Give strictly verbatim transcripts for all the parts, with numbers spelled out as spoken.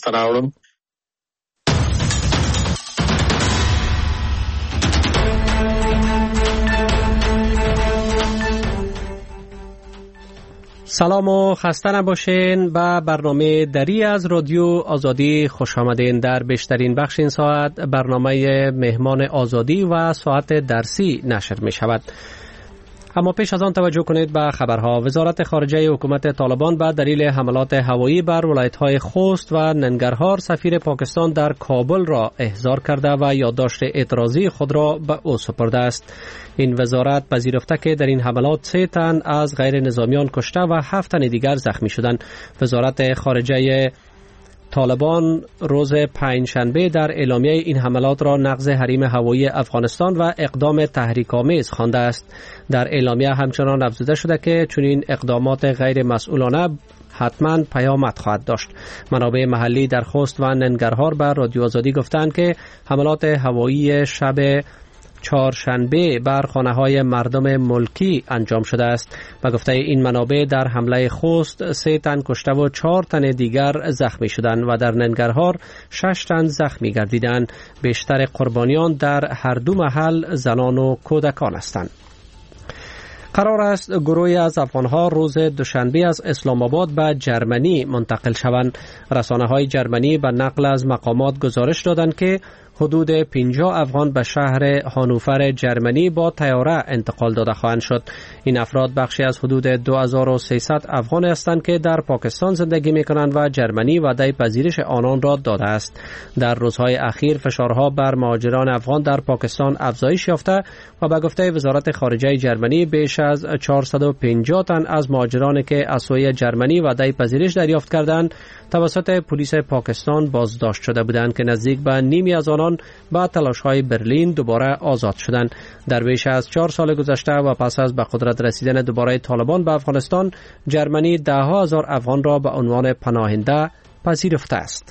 لاسته راوړم. سلام و خسته نباشین. به برنامه دری از رادیو آزادی خوش آمدین. در بیشترین بخش این ساعت برنامه مهمان آزادی و ساعت درسی نشر می شود. اما پیش از آن توجه کنید به خبرها. وزارت خارجه حکومت طالبان به دلیل حملات هوایی بر ولایت‌های خوست و ننگرهار سفیر پاکستان در کابل را احضار کرده و یادداشت اعتراضی خود را به او سپرده است. این وزارت پذیرفته که در این حملات سه تن از غیر نظامیان کشته و هفت تن دیگر زخمی شدند. وزارت خارجه طالبان روز پنجشنبه در اعلامیه این حملات را نقض حریم هوایی افغانستان و اقدام تحریک‌آمیز خوانده است. در اعلامیه همچنان افزوده شده که چنین اقدامات غیر مسئولانه حتما پیامد خواهد داشت. منابع محلی در خوست و ننگرهار به رادیو آزادی گفتند که حملات هوایی شب چهارشنبه بر خانه‌های مردم ملکی انجام شده است. و گفته این منابع در حمله خوست سه تن کشته و چهار تن دیگر زخمی شدند و در ننگرهار شش تن زخمی گردیدند. بیشتر قربانیان در هر دو محل زنان و کودکان هستند. قرار است گروهی از افغانها روز دوشنبه از اسلام آباد به جرمنی منتقل شوند. رسانه‌های جرمنی به نقل از مقامات گزارش دادند که حدود پنجاه افغان به شهر هانوفر جرمنی با طیاره انتقال داده خواهند شد. این افراد بخشی از حدود دو هزار و سیصد افغان هستند که در پاکستان زندگی می‌کنند و جرمنی وعده پذیرش آنان را داده است. در روزهای اخیر فشارها بر مهاجران افغان در پاکستان افزایش یافته و به گفته وزارت خارجه جرمنی بیش از چهارصد و پنجاه تن از مهاجرانی که از سوی جرمنی وعده پذیرش دریافت کردند توسط پلیس پاکستان بازداشت شده بودند که نزدیک به نیمی از آنان با تلاش‌های برلین دوباره آزاد شدند. در بیش از چهار سال گذشته و پس از به قدرت رسیدن دوباره طالبان به افغانستان، جرمنی ده ها هزار افغان را به عنوان پناهنده پذیرفته است.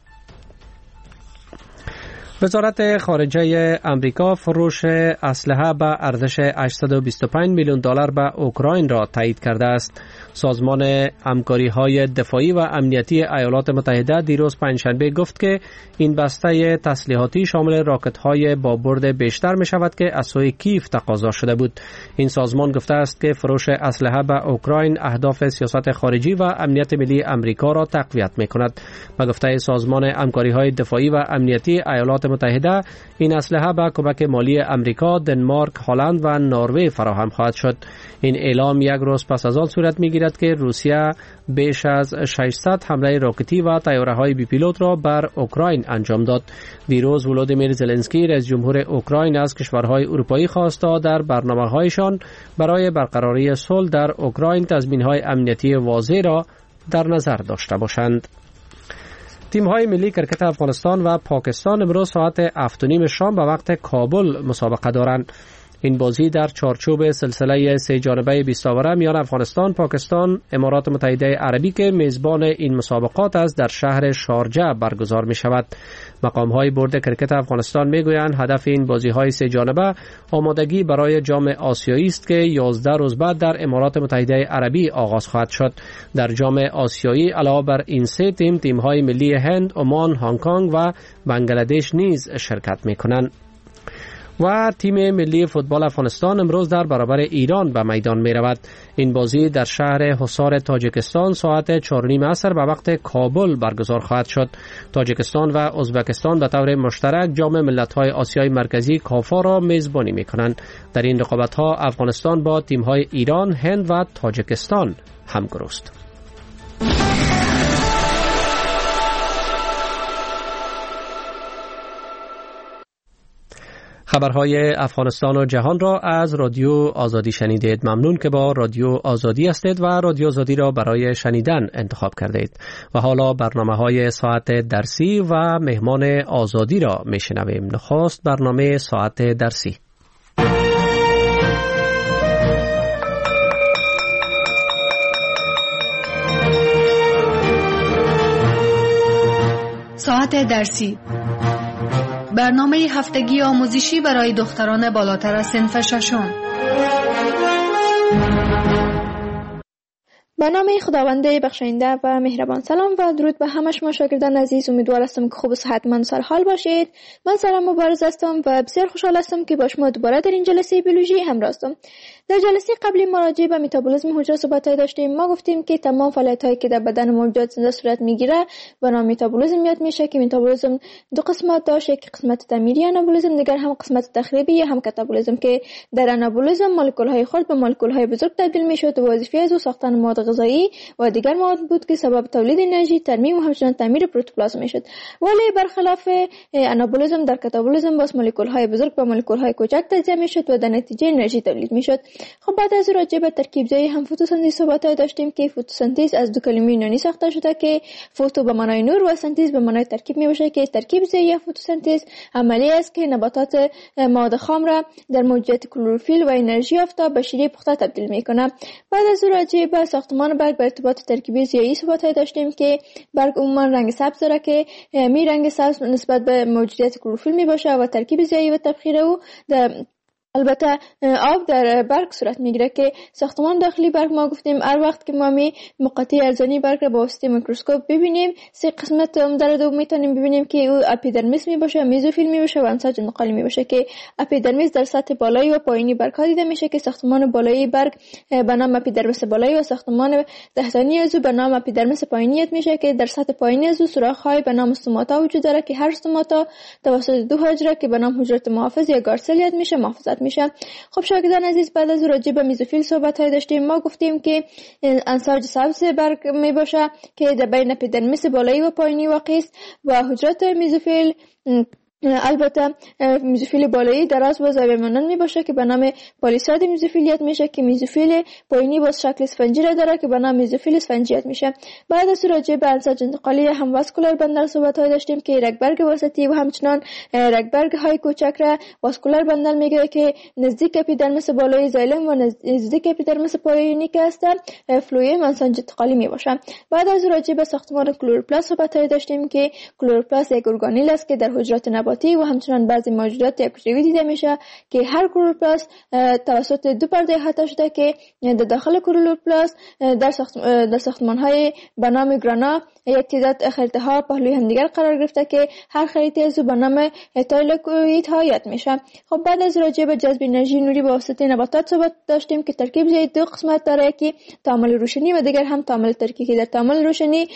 وزارت خارجه امریکا فروش اسلحه به ارزش هشتصد و بیست و پنج میلیون دلار به اوکراین را تایید کرده است. سازمان همکاری‌های دفاعی و امنیتی ایالات متحده دیروز پنجشنبه گفت که این بسته تسلیحاتی شامل راکت‌های با برد بیشتر می‌شود که از سوی کیف تقاضا شده بود. این سازمان گفته است که فروش اسلحه به اوکراین اهداف سیاست خارجی و امنیت ملی امریکا را تقویت می‌کند. به گفته سازمان همکاری‌های دفاعی و امنیتی ایالات متحده، این اسلحه به کمک مالی امریکا، دنمارک، هلند و نروژ فراهم خواهد شد. این اعلام یک روز پس از آن صورت می‌گیرد که روسیه بیش از ششصد حمله راکتی و طیاره‌های بی پیلوت را بر اوکراین انجام داد. دیروز ولودیمیر زلنسکی رئیس جمهور اوکراین از کشورهای اروپایی خواست تا در برنامه‌هایشان برای برقراری صلح در اوکراین تضمین‌های امنیتی واضح را در نظر داشته باشند. تیم‌های ملی کرکت افغانستان و پاکستان امروز ساعت هفت و نیم شام به وقت کابل مسابقه دارند. این بازی در چارچوب سلسله سه جانبه بیست اوره میان افغانستان، پاکستان، امارات متحده عربی که میزبان این مسابقات است در شهر شارجه برگزار می شود. مقام‌های بورد کرکت افغانستان میگویند هدف این بازی‌های سه جانبه آمادگی برای جام آسیایی است که یازده روز بعد در امارات متحده عربی آغاز خواهد شد. در جام آسیایی علاوه بر این سه تیم، تیم‌های ملی هند، عمان، هنگ کنگ و بنگلادش نیز شرکت می‌کنند. و تیم ملی فوتبال افغانستان امروز در برابر ایران به میدان می رود. این بازی در شهر حصار تاجیکستان ساعت چهار و نیم عصر به وقت کابل برگزار خواهد شد. تاجیکستان و ازبکستان به طور مشترک جام ملت‌های آسیای مرکزی کافا را میزبانی می کنند. در این رقابت‌ها افغانستان با تیم‌های ایران، هند و تاجیکستان همگرو است. خبرهای افغانستان و جهان را از رادیو آزادی شنیدید. ممنون که با رادیو آزادی هستید و رادیو آزادی را برای شنیدن انتخاب کردید. و حالا برنامه‌های ساعت درسی و مهمان آزادی را میشنویم. نخست برنامه ساعت درسی. ساعت درسی، برنامه هفتگی آموزشی برای دختران بالاتر از صنف ششم. به نام خداوند بخشاینده و مهربان. سلام و درود به همه شما شاگردان عزیز. امیدوار هستم که خوب و صحتمند سرحال باشید. من سلام مبارز هستم و بسیار خوشحال هستم که با شما دوباره در این جلسه بیولوژی همراه هستم. در جلسه قبلی ما راجع به متابولیسم حجره صحبت داشتیم. ما گفتیم که تمام فعالیت‌هایی که در بدن موجودات زنده صورت میگیره به نام متابولیسم یاد میشه که متابولیسم دو قسمت داشت، یک قسمت تعمیری آنابولیسم، دیگر هم قسمت تخریبی یا هم کاتابولیسم که در آنابولیسم مولکول‌های خرد به مولکول‌های بزرگ تبدیل میشد و وظیفه از ساختن مواد غذایی و دیگر مواد بود که سبب تولید انرژی، ترمیم و همچنین تعمیر پروتوپلازم میشد. ولی برخلاف آنابولیسم در کاتابولیسم باز مولکول‌های بزرگ به مولکول‌های کوچک تجزیه میشد و در نتیجه انرژی تولید میشد. خب بعد از راجع به ترکیب زایی هم فتوسنتز صحبت داشتیم که فتوسنتز از دو کلمه یونانی ساخته شده که فوتو به معنای نور و سنتز به معنای ترکیب میباشه که ترکیب زایی یا فتوسنتز عملی است که نباتات مواد خام را در موجودیت کلروفیل و انرژی آفتاب به شیره پخته تبدیل میکنه. بعد از راجع به ساختمان برگ به ارتباط ترکیبی زایی صحبت داشتیم که برگ عموما رنگ سبز داره که می رنگ سبز نسبت به موجودیت کلروفیل میباشه و ترکیب زایی و تبخیر او در البته آب در برگ صورت میگیره که ساختمان داخلی برگ ما گفتیم هر وقت که ما می مقاطع ارزانی برگ را با واسطه میکروسکوپ ببینیم سه قسمت عمده رو میتونیم ببینیم که او اپیدرمیس میباشه، میزوفیل میباشه و انساج انتقالی میباشه که اپیدرمیس در سطح بالایی و پایینی برگ ها دیده میشه که ساختمان بالایی برگ به نام اپیدرمیس بالایی و ساختمان تحتانی از او به نام اپیدرمیس پایینی یاد میشه که در سطح پایینی از او سوراخ های به نام استوماتا وجود داره که هر استوماتا توسط دو حجره که به نام حجره محافظ یا گارسل یاد میشه محافظت میشه. خب شاگردان عزیز بعد از راجع به میزوفیل صحبت های داشتیم. ما گفتیم که انساج سبز برگ می باشه که در بین اپیدرمیس بالایی و پایینی واقع است و حجرات میزوفیل البته میزوفیل بالایی دراز و زاویه مانند می باشه که به نام پالیساد میزوفیلیت میشه که میزوفیل پایینی باز شکل اسفنجی را داره که به نام میزوفیل اسفنجیت میشه. بعد از راجع به انساج انتقالی هم واسکولار بندل صحبت های داشتیم که رگبرگ وسطی و همچنان رگبرگ های کوچک را واسکولار بندل میگه که نزدیک اپیدرمیس بالایی زایلم و نزدیک اپیدرمیس پایینی که هست فلویم انساج انتقالی می باشه. بعد از راجع به ساختمان کلوروپلاست صحبت های داشتیم که کلوروپلاست یک ارگانیل است که در حجرات نباتی و همچنان بعضی موجودات یکجوری دیده میشه که هر کلوروپلاست توسط دو پرده احاطه شده که در داخل کلوروپلاست در ساخت در ساختمان‌های به نام گرانا یک تعداد خریطه ها پهلوی همدیگر قرار گرفته که هر خریطه از به نام تایلوکوئید ها یاد میشه. خب بعد از راجع به جذب انرژی نوری با واسطه نباتات صحبت داشتیم که ترکیب زایی دو قسمت داره که تعامل روشنی و دیگر هم تعامل ترکی که در تعامل روشنی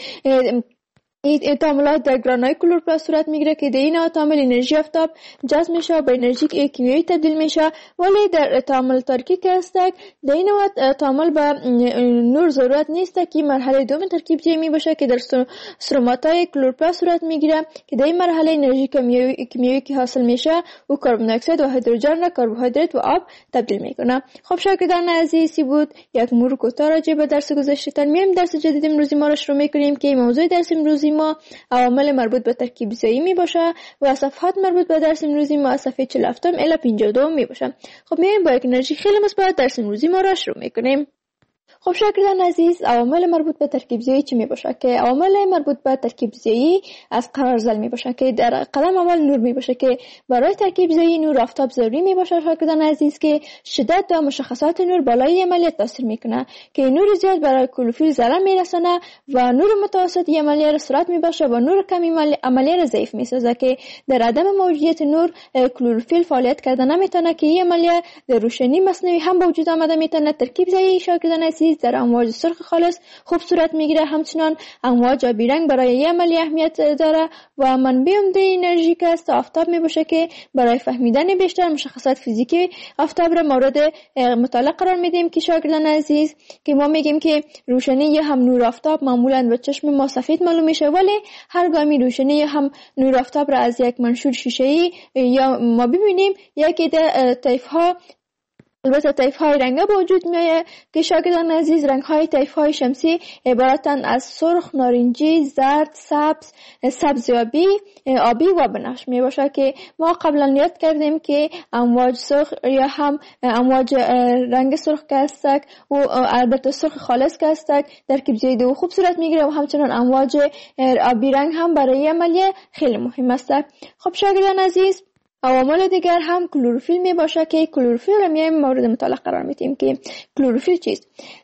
این تعاملات در گرانای کلوروپلاست صورت میگیره که در این تعامل انرژی آفتاب جذب میشه و به انرژی کیمیایی تبدیل میشه. ولی در تعامل ترکی که هست در این وقت تعامل به نور ضرورت نیست که مرحله دوم ترکیب زایی می باشه که در سروماتای کلوروپلاست صورت میگیره که در این مرحله انرژی کیمیایی که حاصل میشه و کربن دی اکساید و هیدروژن را کربوهیدرات و آب تبدیل میکنه. خب شاگردان عزیزی بود یک مرور کوتاه راجع به درس گذشته. میایم درس جدید امروزی ما را شروع میکنیم که موضوع درس امروزی ما عوامل مربوط به ترکیب زایی می باشه و صفحات مربوط به درس امروزی ما از صفحه چهل و هفت الی پنجاه و دو می باشه. خب میایم با یک انرژی خیلی مثبت درس امروزی ما را شروع میکنیم. خب شاگردان عزیز عوامل مربوط به ترکیب زایی چی می باشه که عوامل مربوط به ترکیب زایی از قرارزل می باشه که در قدم اول نور می باشه که برای ترکیب زایی نور آفتاب ضروری می باشه شاگردان عزیز که شدت و مشخصات نور بالای عملیات تاثیر میکنه که نور زیاد برای کلوروفیل ضرر میرسونه و نور متوسط عملیه را سرعت می باشه و نور کم عملیه را ضعیف میسازه که در عدم موجودیت نور کلوروفیل فعالیت کردن نمیتونه که این عملیه در روشنی مصنوعی هم به وجود آمده میتونه. ترکیب زایی شاگردان عزیز در امواج سرخ خالص خوب صورت میگیره. همچنان امواج آبی رنگ برای این عملیه اهمیت داره و منبع عمده انرژی که است آفتاب میباشه که برای فهمیدن بیشتر مشخصات فیزیکی آفتاب را مورد مطالعه قرار میدیم که شاگردان عزیز که ما میگیم که روشنی یا هم نور آفتاب معمولا به چشم ما سفید معلوم میشه ولی هر گامی روشنی یا هم نور آفتاب را از یک منشور شیشه‌ای یا ما ببینیم یکی در طیف ها البته طیف های رنگه به وجود میاد که شاگردان عزیز رنگ های طیف های شمسی عبارتن از سرخ، نارنجی، زرد، سبز، سبز آبی، آبی و بنفش می باشه که ما قبلا یاد کردیم که امواج سرخ یا هم امواج رنگ سرخ که هستک و البته سرخ خالص که هستک ترکیب زایی دو خوب صورت میگیره و همچنان امواج آبی رنگ هم برای عملیه خیلی مهم است. خب شاگردان عزیز عوامل دیگر هم کلوروفیل می باشه که کلوروفیل را میایم مورد مطالعه قرار میدیم که کلوروفیل چیست.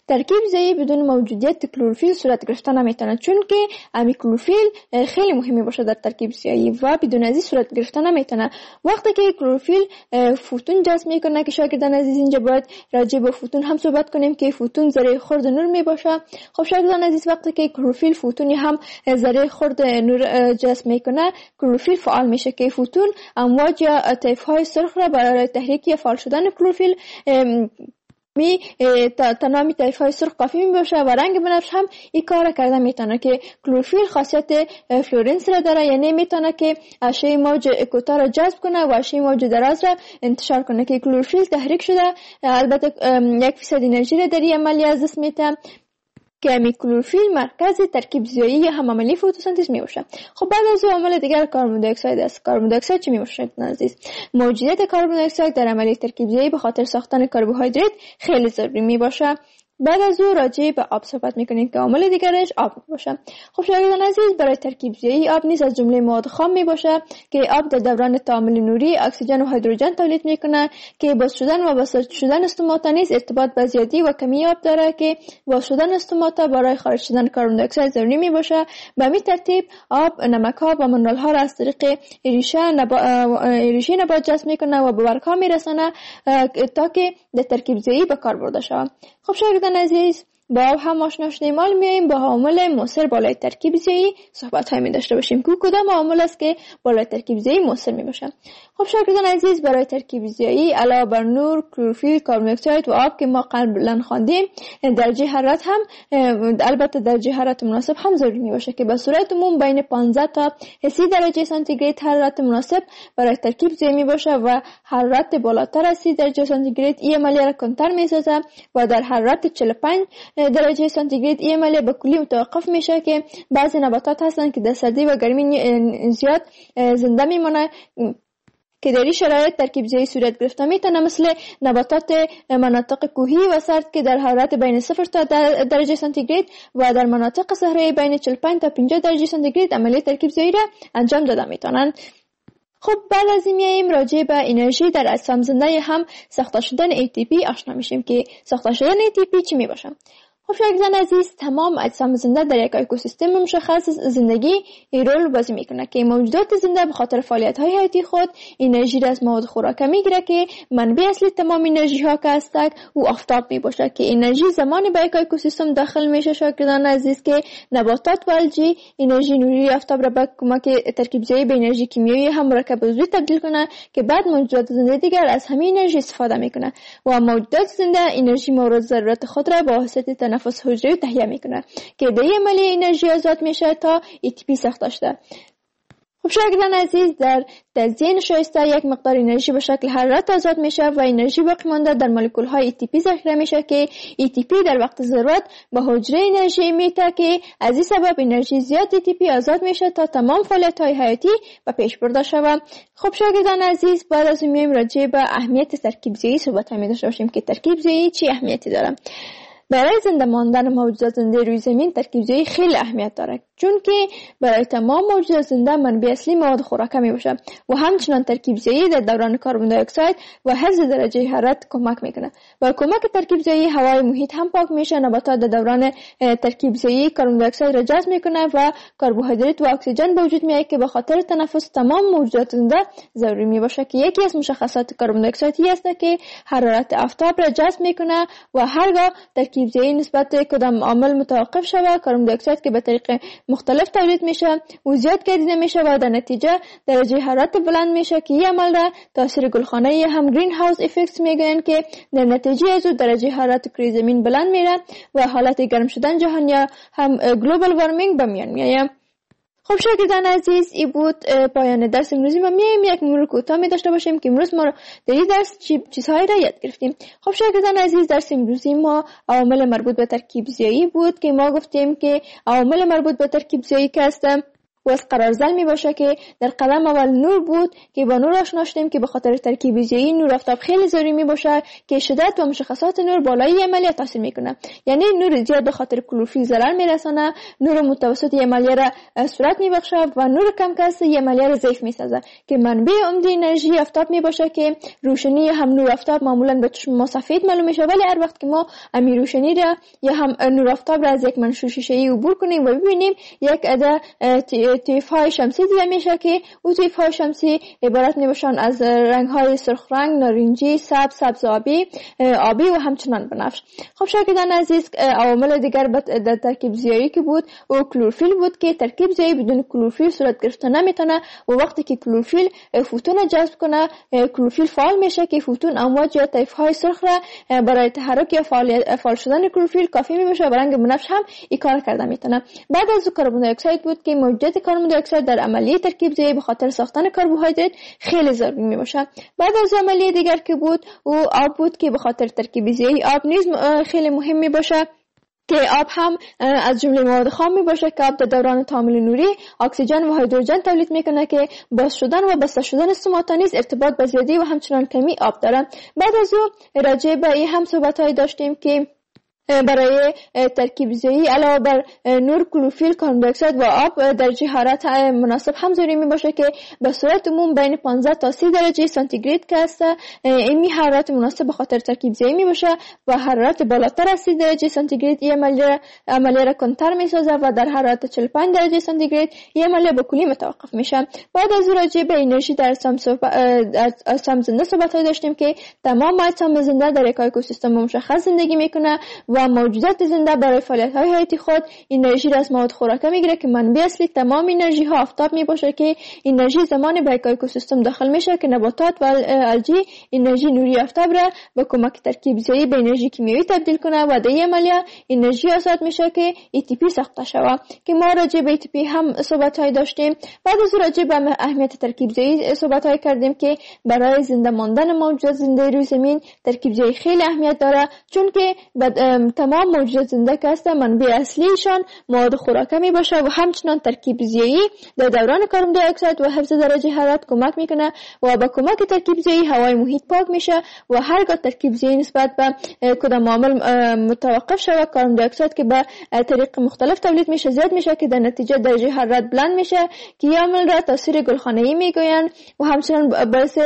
ترکیب ضعیف بدون موجودیت کلروفیل صورت گرفته نمیتونه، چون که امی کلروفیل خیلی مهمی باشه در ترکیب ضعیف و بدون از این صورت گرفته نمیتونه. وقتی که کلروفیل فوتون جذب میکنه که شاگردان عزیز اینجا باید راجع به فوتون هم صحبت کنیم که فوتون ذره خرد نور می باشه. خب شاگردان عزیز وقتی که کلروفیل فوتونی هم ذره خرد نور جذب میکنه، کلروفیل فعال میشه که فوتون امواج یا طیف های سرخ را برای تحریک یا فعال شدن کلروفیل می تنامی طیف های سرخ کافی می باشه و رنگ بنفش هم این کار کرده میتونه که کلروفیل خاصیت فلورنس را داره، یعنی میتونه که اشعه موج کوتاه را جذب کنه و اشعه موج دراز را انتشار کنه که کلروفیل تحریک شده البته یک فیصد انرژی را در این عملی از دست میده که امی کلروفیل مرکز ترکیب ضیایی هم عملی فتوسنتز می باشه. خب بعد از عامل دیگر کربن دی اکساید است. کربن دی اکساید چی می باشه عزیز؟ موجودیت کربن دی اکساید در عملی ترکیب ضیایی به خاطر ساختن کربوهیدرات خیلی ضروری می باشه. بعد از او راجع به آب صحبت میکنیم که عامل دیگرش آب باشه. خب شاگردان عزیز برای ترکیب ضیایی آب نیز از جمله مواد خام می باشه که آب در دوران تعامل نوری اکسیژن و هیدروژن تولید میکنه که باز شدن و بساط شدن استوماتا نیز ارتباط با زیادی و کمی آب داره که باز شدن استوماتا برای خارج شدن کربن دی اکساید ضروری می باشه. به همین ترتیب آب نمک ها و منرال ها را از طریق ریشه نبا... ریشه نبات جذب میکنه و به برگ ها میرسانه تا که در ترکیب ضیایی به کار برده شود. خب شاگردان عزیز با آب هم آشنا شدیم، حالا میایم با عامل مؤثر بالای ترکیب ضیایی صحبت های می داشته باشیم که کدام عامل است که بالای ترکیب ضیایی مؤثر می باشه. خب شاگردان عزیز برای ترکیب ضیایی علاوه بر نور، کلروفیل، کربن دی اکساید و آب که ما قبلا خواندیم، درجه حرارت هم البته درجه حرارت مناسب هم ضروری می باشه که به صورت عموم بین پانزده تا سی درجه سانتیگراد حرارت مناسب برای ترکیب ضیایی می باشه و حرارت بالاتر از سی درجه سانتیگراد این عملیه را کمتر می سازه و در حرارت چهل و پنج درجه سانتیگراد این عملیه به کلی متوقف میشه که بعضی نباتات هستن که در سردی و گرمی زیاد زنده میمونه که در این شرایط ترکیب ضیایی صورت گرفته میتونه، مثل نباتات مناطق کوهی و سرد که در حرارت بین صفر تا درجه سانتیگراد و در مناطق صحرایی بین چهل و پنج تا پنجاه درجه سانتیگراد عملیه ترکیب ضیایی را انجام داده میتونند. خب بعد از این میاییم راجع به انرژی در اجسام زنده هم ساخته شدن ای تی پی آشنا میشیم که ساخته شدن ای تی پی چی میباشه. خب شاگردان عزیز تمام اجسام زنده در یک اکوسیستم مشخص زندگی رول بازی میکنه که موجودات زنده به خاطر فعالیت های حیاتی خود انرژی را از مواد خوراکه میگیره که منبع اصلی تمام انرژی ها که هستند او آفتاب میباشه که انرژی زمانی به یک اکوسیستم داخل میشه شاگردان عزیز که نباتات و الژی انرژی نوری آفتاب را به کمک ترکیب ضیایی به انرژی کیمیایی هم مرکب عضوی تبدیل کنه که بعد موجودات زنده دیگر از همین انرژی استفاده میکنه و موجودات زنده انرژی مورد ضرورت خود را با واسطه تنفس حجروی تهیه میکنه که در این عملیه انرژی آزاد میشه تا ای تی پی ساخته شده. خب شاگردان عزیز در تزیین شایسته یک مقدار انرژی به شکل حرارت آزاد میشه و انرژی باقی مانده در مولکول های ای تی پی ذخیره میشه که ای تی پی در وقت ضرورت به حجره انرژی میده که از این سبب انرژی زیاد ای تی پی آزاد میشه تا تمام فعالیت های حیاتی به پیش برده شود. خب شاگردان عزیز بعد از این میایم راجع به اهمیت ترکیب ضیایی صحبت می داشته باشیم که ترکیب ضیایی چی اهمیتی داره. برای زنده ماندن موجودات زنده روی زمین ترکیب ضیایی خیلی اهمیت داره، چون که برای تمام موجودات زنده منبع اصلی مواد خوراکه می باشه و همچنان ترکیب ضیایی در دوران کربن دی اکساید و حفظ درجه حرارت کمک میکنه. با کمک ترکیب ضیایی هوای محیط هم پاک میشه. نباتات در دوران ترکیب ضیایی کربن دی اکساید را جذب میکنه و کربوهیدرات و اکسیژن به وجود میاد که به خاطر تنفس تمام موجودات زنده ضروری می باشه که یکی از مشخصات کربن دی اکساید است که حرارت آفتاب را جذب میکنه و هرگاه ترکیب ضیایی نسبت کدام عامل متوقف شود کربن دی اکساید که به طریق مختلف تولید میشه و زیاد گردیده میشه و در نتیجه درجه حرارت بلند میشه که این عمل را تاثیر گلخانه هم گرین هاوس افکت میگن که در نتیجه از درجه حرارت کره زمین بلند میره و حالت گرم شدن جهان یا هم گلوبال وارمینگ به میان میاد. خب شاگردان عزیز این بود پایان درس امروزی ما. میایم یک مرور کوتاه می داشته باشیم که امروز ما در این درس چی چیزهایی را یاد گرفتیم. خب شاگردان عزیز درس امروزی ما عوامل مربوط به ترکیب ضیایی بود که ما گفتیم که عوامل مربوط به ترکیب ضیایی که هستند و از قرارزل می باشه که در قدم اول نور بود که با نور آشنا شدیم که به خاطر ترکیب ضیایی نور آفتاب خیلی ضروری می باشه که شدت و مشخصات نور بالای عملیه تاثیر میکنه. یعنی نور زیاد به خاطر کلروفیل ضرر میرسانه، نور متوسط عملیه را صورت میبخشه و نور کم کس عملیه را ضعیف میسازه که منبع عمده انرژی آفتاب می باشه که روشنی هم نور آفتاب معمولا به چشم ما سفید معلوم میشه، ولی هر وقت که ما امی روشنی را یا هم نور آفتاب را از یک منشور شیشه‌ای عبور کنیم و ببینیم یک عده طیف های شمسی دیده میشه که او طیف های شمسی عبارت میباشن از رنگ های سرخ رنگ، نارنجی، سبز، سبز آبی، آبی و همچنان بنفش. خب شاگردان عزیز، عوامل دیگر در ترکیب ضیایی که بود او کلروفیل بود که ترکیب ضیایی بدون کلروفیل صورت گرفته نمیتونه و وقتی که کلروفیل فوتون جذب کنه کلروفیل فعال میشه که فوتون امواج یا طیف های سرخ را برای تحرک یا فعال شدن کلروفیل کافی میشه و رنگ بنفش هم این کار کرده میتونه. بعد از کربن دی اکساید بود که موجودیت کربن دی اکساید در عملیه ترکیب ضیایی به خاطر ساختن کربوهیدرات خیلی ضروری میشه. بعد از عملیه دیگر که بود او آب بود که به خاطر ترکیب ضیایی آب نیز خیلی مهم میباشه که آب هم از جمله مواد خام می باشه که آب در دوران تعامل نوری اکسیژن و هیدروژن تولید میکنه که باز شدن و بسته شدن سوماتا نیز ارتباط به زیادی و همچنان کمی آب داره. بعد از او راجع به این هم صحبت‌های داشتیم که برای ترکیب ضیایی علاوه بر نور، کلروفیل، کربن دی اکساید و آب درجه حرارت مناسب هم ضروری می باشه که به صورت عموم بین پانزده تا سی درجه سانتیگراد که است. این حرارت مناسب به خاطر ترکیب ضیایی می باشه و حرارت بالاتر از سی درجه سانتیگراد این عملیه عملیه را کنتر می سازه و در حرارت چهل و پنج درجه سانتیگراد این عملیه به کلی متوقف میشه. بعد از راجع به انرژی در اجسام زنده صحبت داشتیم که تمام اجسام زنده در یک اکوسیستم مشخص زندگی میکنه و موجودات زنده برای فعالیت‌های حیاتی خود انرژی را از مواد خوراکه میگیره که منبع اصلی تمام انرژی ها آفتاب میباشه که انرژی زمانی به یک اکوسیستم داخل میشه که نباتات و الجی انرژی نوری آفتاب را با کمک ترکیب ضیایی به انرژی کیمیایی تبدیل کنه و در این عملیه انرژی آزاد میشه که ای تی پی ساخته شود که ما راجع به ای تی پی هم صحبت‌های داشتیم. بعد از راجع به اهمیت ترکیب ضیایی صحبت‌های کردیم که برای زنده ماندن موجودات زنده روی زمین ترکیب ضیایی خیلی اهمیت داره، چون که تمام موجودات زنده که هستند منبع اصلیشان مواد خوراکه می باشه و همچنان ترکیب ضیایی در دوران کربن دی اکساید و حفظ درجه حرارت کمک میکنه و با کمک ترکیب ضیایی هوای محیط پاک میشه و هرگاه ترکیب ضیایی نسبت به کدام عامل متوقف شود کربن دی اکساید که به طریق مختلف تولید میشه زیاد میشه که در نتیجه درجه حرارت بلند میشه که این عامل را تاثیر گلخانه‌ای میگویند و همچنان باعث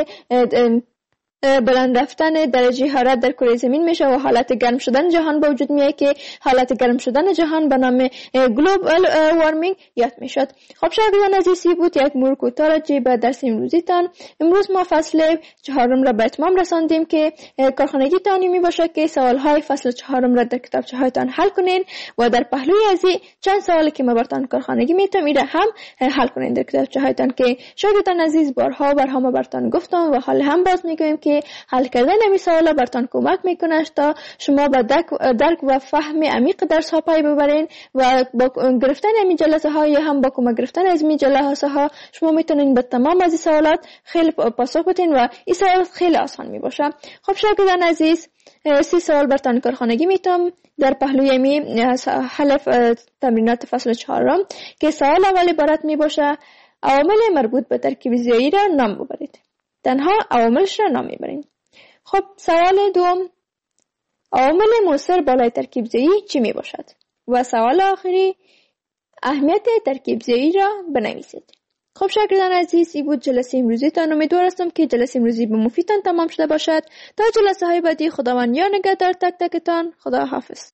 بلند رفتن درجه حرارت در کره زمین میشه و حالت گرم شدن جهان به وجود میاد که حالت گرم شدن جهان به نام گلوبال وارمینگ یاد میشد. خب شاگردان عزیزی بود یک مرور کوتاه راجع به درس امروزیتان. امروز ما فصل چهارم را به اتمام رساندیم که کارخانگی تانی می باشه که سوالهای فصل چهارم را در کتابچه هایتان حل کنین و در پهلوی از چند سوالی که ما براتون کارخانگی میتونم ایره هم حل کنین در کتابچه هایتان که شاگردان عزیز بارها بارها ما براتون گفتم و حال هم باز میگویم که حل کردن این سوالا براتون کمک میکنه تا شما به درک و فهم عمیق درس ها پی ببرین و با گرفتن این جلسه ها یا هم با کمک گرفتن از این جلسه ها شما میتونین به تمام از این سوالات خیلی پاسخ بدین و این سوالات خیلی آسان میباشه. خب شاگردان عزیز، سی سوال براتون کارخانگی میتونم در پهلوی می حل تمرینات فصل چهارم که سوال اول عبارت میباشه عوامل مربوط به ترکیب ضیایی را نام ببرید. تنها عواملش را نام میبرین. خب سوال دوم، عوامل مؤثر بالای ترکیب ضیایی چی می باشد؟ و سوال آخری، اهمیت ترکیب ضیایی را بنویسید. خب شاگردان عزیز، این بود جلسه امروزیتان. امیدوار هستم که جلسه امروزی به مفیدتان تمام شده باشد. تا جلسه های بعدی خداوند یار نگهدار تک تکتان. خدا حافظ.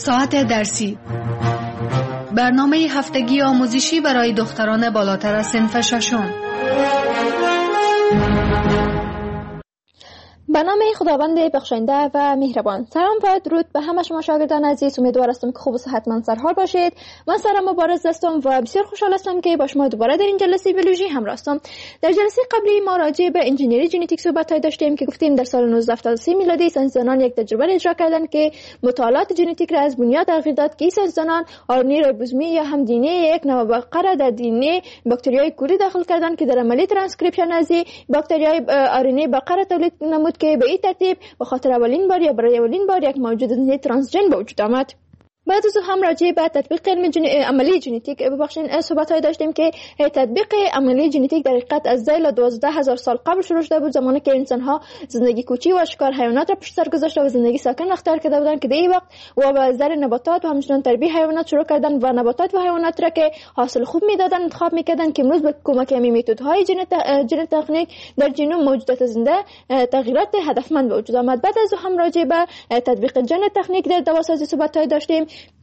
ساعت درسی، برنامه هفتگی آموزشی برای دختران بالاتر از صنف ششم. به نام خداوند بخشنده و مهربان. سلام و درود به همه شما شاگردان عزیز. امیدوار هستم که خوب و صحتمند سرحال باشید. من سارا مبارز هستم و بسیار خوشحال هستم که با شما دوباره در این جلسه بیولوژی همراه هستم. در جلسه قبلی ما راجع به انجینری ژنتیک صحبت داشتیم که گفتیم در سال نوزده هفتاد و سه میلادی ساینسدانان یک تجربه اجرا کردند که مطالعات ژنتیک را از بنیاد تغییر داد که ساینسدانان آر ان ای ریبوزومی یا هم دی ان ای یک نوع بقره در دی ان ای باکتریای کوری داخل کردند که در عملیه ترانسکریپشن از باکتریای آر ان ای بقره تولید نمود که به این ترتیب به خاطر اولین بار یا برای اولین بار یک موجود ترانسژن به وجود آمد. بعد از هم راجع به تطبیق علم جن... عملی ژنتیک ببخشید صحبت‌های داشتیم که تطبیق عملی ژنتیک در حقیقت از ذیل دوازده هزار سال قبل شروع شده بود، زمانی که انسان‌ها زندگی کوچی و شکار حیوانات را پشت سر گذاشته و زندگی ساکن اختیار کرده بودند که در این وقت و به زر نباتات و همچنین تربیت حیوانات شروع کردن و نباتات و حیوانات را که حاصل خوب میدادن انتخاب میکردن که امروز به کمک همین متدهای ژن ژن تکنیک در ژنوم موجودات زنده تغییرات هدفمند به وجود آمد. بعد از هم راجع به تطبیق ژن تکنیک در دواسازی صحبت‌های داشتیم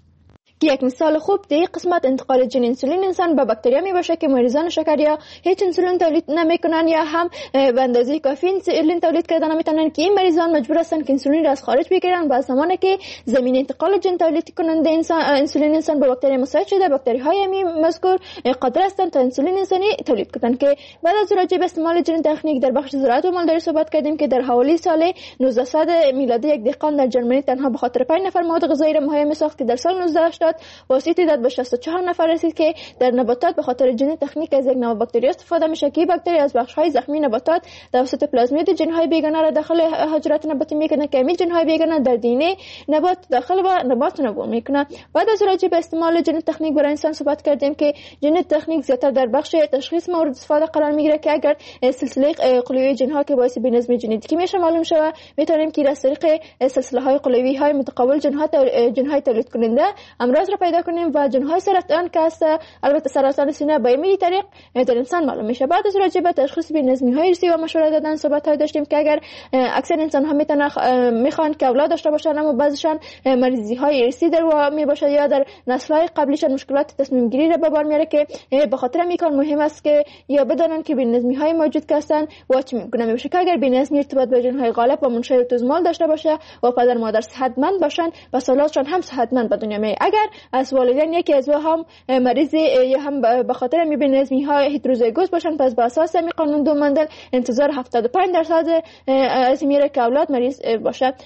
که یک مثال خوب در این قسمت انتقال ژن انسولین انسان به باکتریا می باشه که مریضان شکریا هیچ انسولین تولید نمیکنن یا هم به اندازه کافی انسولین تولید کردن نمیتونن که این مریضان مجبور هستن که انسولین را از خارج بگیرن. بعد زمانی که زمین انتقال ژن تولید کننده انسان انسولین انسان به باکتریا مساعد شده، باکتری های همین مذکور قادر هستند تا انسولین انسانی تولید کنند. که بعد از راجع به استعمال ژن تکنیک در بخش زراعت و مالداری صحبت کردیم که در حوالی سال نوزده صد میلادی یک دهقان در ژرمنی تنها به خاطر پنج نفر مواد غذایی را مهیا می‌ساخت که در سال نوزده هشتاد واسطه داد به شصت و چهار نفر رسید که در نباتات به خاطر ژن تکنیک از یک نوع باکتری استفاده میشه که باکتری از بخش‌های زخمی نباتات توسط پلازمید ژن‌های بیگانه را داخل حجرات نباتی میکنه که همین ژن‌های بیگانه در دی ان ای نبات داخل و نبات نبو میکنه. بعد از راجع به استعمال ژن تکنیک برای انسان صحبت کردیم که ژن تکنیک زیاتر در بخش تشخیص مورد استفاده قرار میگیره که اگر سلسله قلوی ژن‌ها که باعث بی‌نظمی ژنتیکی میشه معلوم شوه، میتونیم که از طریق سلسله‌های قلوی های متقابل ژن‌ها ژن‌های تولید کننده امراض را پیدا کنیم و ژن‌های سرطان که است، البته سرطان سینه به این طریق در انسان معلوم میشه. بعد از راجع به تشخیص بی‌نظمی‌های ارثی و مشوره دادن صحبت‌های داشتیم که اگر اکثر انسان‌ها میتونن میخوان که اولاد داشته باشن اما بعضیشان مریضی‌های ارثی در میباشه یا در نسل‌های قبلیشان مشکلات تصمیم گیری را به بار میاره که به خاطر میکان مهم است که یا بدانن که بی‌نظمی‌های موجود که هستن و چی میگونه میشه که اگر بی‌نظمی ارتباط با ژن‌های غالب و منشأ توزمال داشته باشه و پدر مادر صحتمند باشن و اولادشان هم صحتمند به دنیا میاد. اگر از والدین یکی از هم مریض یا هم به خاطر بی‌نظمی های هتروزیگوس باشن، پس به اساس این قانون دو مندل انتظار هفتاد و پنج درصد از میره که اولاد مریض باشه.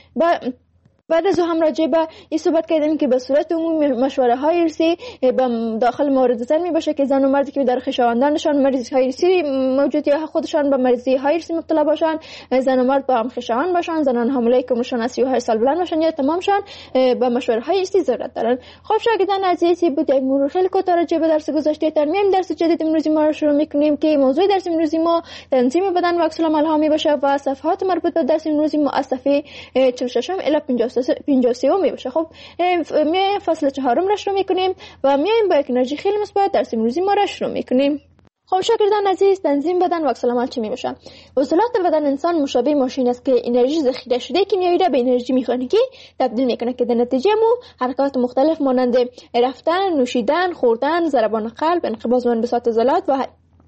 بعد از هم راجع به این صحبت کردیم که به صورت عمومی مشوره های ارثی داخل موارد زن می باشه که زن و مردی که در خویشاوندانشان مریضی های ارثی موجود یا خودشان به مریضی های ارثی مبتلا باشن، زن و مرد با هم خویشاوند باشن، زنان حامله که عمرشان از سی و هشت سال بلند باشن یا تمامشان به مشوره های ارثی ضرورت دارن. خب شاگردان عزیزی بود یک مرور خیلی کوتاه راجع به درس گذشته. در میان درس جدید امروزی ما رو شروع می‌کنیم که موضوع درس امروزی ما تنظیم بدن و عکس العمل ها می باشه و صفحات مربوط به درس امروزی ما از صفحه چهل و شش الی پنجاه و سه می باشه. خب میایم فصل چهارم را شروع میکنیم و میایم با یک انرژی خیلی مثبت درس امروزی ما را شروع میکنیم. خب شاگردان عزیز، تنظیم بدن و عکس العمل چی می باشه؟ عضلات بدن انسان مشابه ماشین است که انرژی ذخیره شده کنیایی را به انرژی مکانیکی تبدیل میکنه که در نتیجه مو حرکات مختلف مانند رفتن، نوشیدن، خوردن، ضربان قلب، انقباض و انبساط عضلات و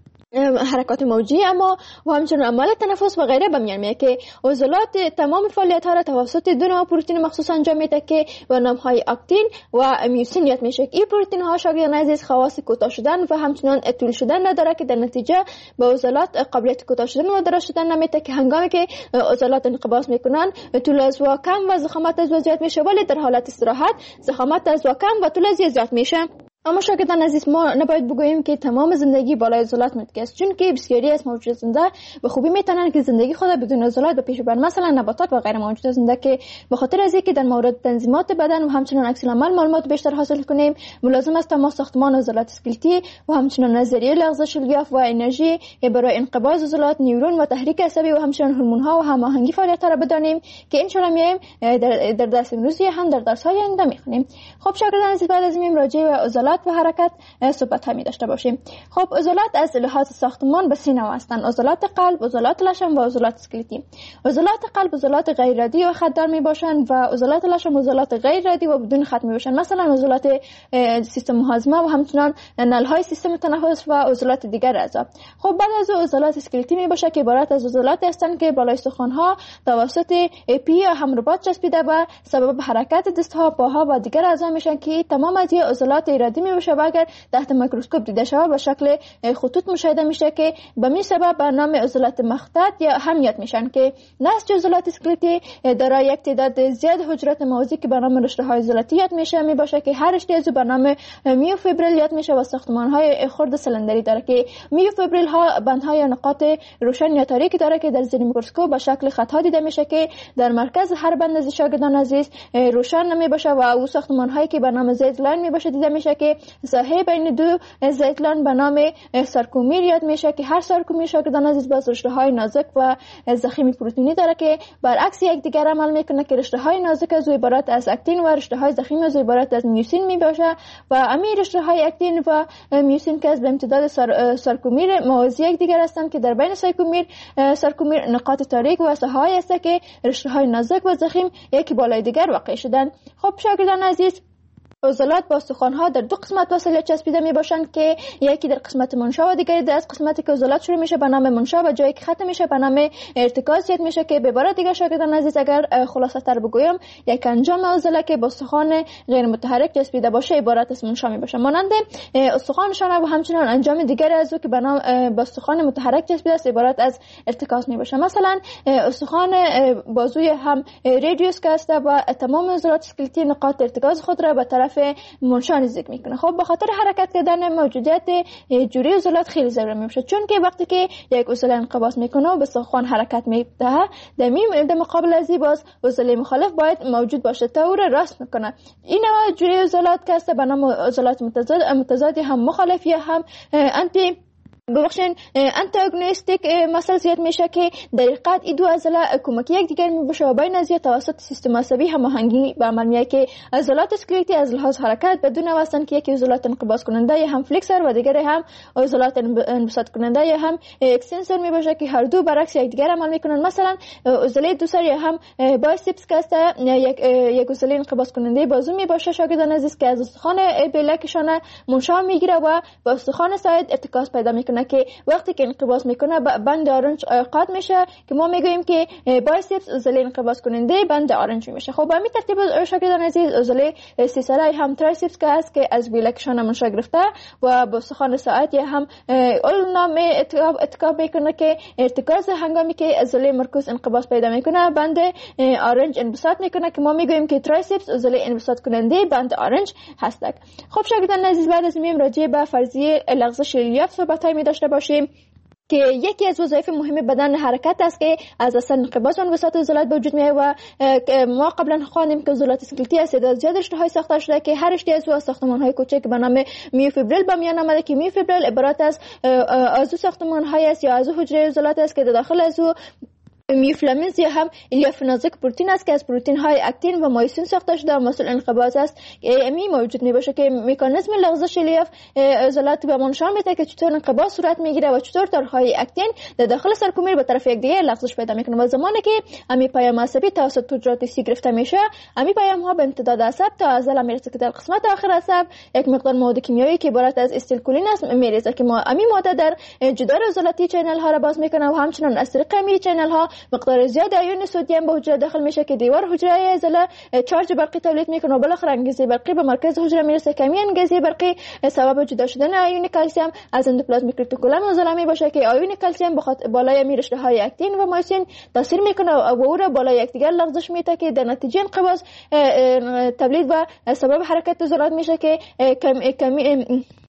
حرکات موجی اما و همچنین عمل تنفس و غیره به میان میاد که عضلات تمام فعالیت ها را توسط دو نوع پروتئین مخصوص انجام میده که به نام های اکتین و میوسین یاد میشه. این پروتئین ها شاگردان عزیز خواص کوتاه شدن و همچنین طول شدن نداره که در نتیجه به عضلات قابلیت کوتاه شدن و دراز شدن نمیده که هنگامی که عضلات انقباض میکنن طول از و کم و ضخامت از و زیاد میشه، ولی در حالت استراحت ضخامت از و کم و طول از زیاد میشه. اما شاگردان عزیز ما نباید بگوییم که تمام زندگی بالای عضلات متکی است، چون که بسیاری از موجودات زنده به خوبی میتونن که زندگی خود بدون عضلات به پیش ببرن، مثلا نباتات و غیر موجودات زنده که به خاطر از اینکه در مورد تنظیمات بدن و همچنین عکس العمل معلومات بیشتر حاصل کنیم ملازم است ما ساختمان عضلات اسکلتی و همچنین نظریه لغزش الیاف و انرژی برای انقباض عضلات، نیورون و تحریک عصبی و همچنین هورمون ها و هماهنگی فعالیت را بدانیم که ان شاء الله میایم در, در درس امروزی هم در درس های آینده میخونیم. خب شاگردان عزیز بعد از این راجع به عضلات عضلات و حرکت صحبت همی داشته باشیم. خب عضلات از لحاظ ساختمان به سه نوع هستند: عضلات قلب، عضلات لشم و عضلات اسکلتی. عضلات قلب عضلات غیر رادی و خطدار می باشند و عضلات لشم عضلات غیر رادی و بدون خط می باشند، مثلا عضلات سیستم هاضمه و همچنان نلهای سیستم تنفس و عضلات دیگر اعضا. خب بعد از عضلات اسکلتی می باشه که عبارت از عضلات هستند که بالای استخوان ها توسط پی یا هم رباط چسبیده به سبب حرکت دست ها، پاها و دیگر اعضا میشن که تمام از این عضلات ارادی می باشه و اگر تحت میکروسکوپ دیده شود به شکل خطوط مشاهده میشه که به می سبب به نام عضلات مخطط یا هم یاد میشن که نسج عضلات اسکلتی دارای یک تعداد زیاد حجرات موازی که به نام رشته های عضلاتی یاد میشه می باشه که هر رشته از به نام میوفیبریل یاد میشه و ساختمان های خرد سلندری داره که میوفیبریل ها بندهای یا نقاط روشن یا تاریکی داره که در زیر میکروسکوپ به شکل خط ها دیده میشه که در مرکز هر بند از شاگردان عزیز روشن نمی باشه و او ساختمان هایی که به نام زیت لاین می باشه دیده میشه که ساحه بین دو زیت لاین به نام سارکومیر یاد میشه که هر سارکومیر شاگردان عزیز باز رشته های نازک و ضخیم پروتئینی داره که برعکس یکدیگر عمل میکنه که رشته های نازک از عبارت از اکتین و رشته های ضخیم از عبارت از میوسین می باشه و امیر رشته های اکتین و میوسین که از به امتداد سار، سارکومیر موازی یکدیگر هستند که در بین سارکومیر سارکومیر نقاط تاریک و ساحه‌ای است که رشته های نازک و ضخیم یکی بالای دیگر واقع شدن. خب شاگردان عزیز، عضلات با استخوان‌ها در دو قسمت وصل چسبیده می باشند که یکی در قسمت منشا و دیگری در قسمتی که عضلات شروع میشه به نام منشا و جایی که ختم میشه به نام ارتکاز یاد میشه که به عبارت دیگه شاگردان عزیز اگر خلاصه تر بگویم یک انجام عضله که با استخوان غیر متحرک چسبیده باشه عبارت از منشا می باشه، مانند استخوان شانه و همچنین انجام دیگری از او که به نام با استخوان متحرک چسبیده است عبارت از ارتکاز می باشه. مثلا استخوان بازوی هم رادیوس که است و تمام عضلات اسکلتی نقاط ارتکاز خود را به طرف منشا نزدیک میکنه. خب به خاطر حرکت کردن موجودیت جوری عضلات خیلی ضروری میشه، چون که وقتی که یک عضله انقباض میکنه و به استخوان حرکت میده در در مقابل از باز عضله مخالف باید موجود باشه تا او را راست میکنه. این نوع جوری عضلات که است به نام عضلات متضاد متضادی هم مخالف یا هم انتی ببخشین انتاگونیستیک مسئله زیاد میشه که در حقیقت این دو عضله کمکی یکدیگر میباشه و بین از توسط سیستم عصبی هماهنگی به عمل میاد که عضلات اسکلتی از لحاظ حرکت بدون واسطه که یکی عضلات انقباض کننده یا هم فلکسور و دیگری هم عضلات انبساط کننده یا هم اکستنسور میباشه که هر دو برعکس یکدیگر عمل میکنن. مثلا عضله دوسر یا هم بایسپس که است یک یک عضله انقباض کننده بازو میباشه شاگردان عزیز که از استخوان بلکشانه منشا میگیره و با استخوان ساعد ارتکاز پیدا میکنه که وقتی که انقباض میکنه بند آرنج قاطع میشه که ما میگوییم که بایسپس عضله انقباض کننده بند آرنج میشه. خب به همین ترتیب شاگردان عزیز عضله سیسرای هم ترایسپس که است که از بلکشانه منشا گرفته و با استخوان ساعد یا هم اولنام اتکاب میکنه که ارتکاز هنگامی که عضله مرکوز انقباض پیدا میکنه بند آرنج انبساط میکنه که ما میگوییم که ترایسپس عضله انبساط کننده بند آرنج هستک. خب شاگردان عزیز بعد از میم راجع به فرضیه لغزش ریلیاف صحبت‌های می داشته باشیم که یکی از وظایف مهم بدن حرکت است که از اثر انقباض و انبساط عضلات به وجود میاد و ما قبلا خواندیم که عضلات اسکلتی از تعداد زیاد رشته‌های ساخته شده که هر رشته از او ساختمان‌های کوچک به نام میوفیبریل به میان آمده که میوفیبریل عبارت از از ساختمان‌های است یا از حجره عضلات است که داخل از او میوفیلامنت یا هم الیاف نازک پروتئین است که از پروتئین های اکتین و مایوسین ساخته شده و مسئول انقباض است که امی موجود میباشه که مکانیزم لغزش الیاف عضلات به ما نشان میده که چطور انقباض صورت میگیره و چطور تارهای اکتین در داخل سرکومیر به طرف یکدیگر لغزش پیدا میکنه و زمانی که امی پیام عصبی توسط حجرات سی گرفته میشه امی پیام ها به امتداد عصب تا عضله میرسه که در قسمت آخر عصب یک مقدار مواد کیمیایی که عبارت از استیلکولین است میریزه که ما امی ماده در جدار عضلاتی چینل ها را باز میکنه و همچنین از طریق امی چینل ها مقدار زیاد آیون سدیم به حجره داخل میشه که دیوار حجره عضله چارج برقی تولید میکنه و بالاخره انگیزه برقی به مرکز حجره میرسه که همین انگیزه برقی سبب جدا شدن آیون کلسیم از اندوپلازمیک رتیکولوم عضله میباشه که آیون کلسیم بخاطر بالای می رشته های اکتین و مایوسین تاثیر میکنه و او را بالای یکدیگر لغزش میده که در نتیجه انقباض تولید و سبب حرکت عضلات میشه که کمی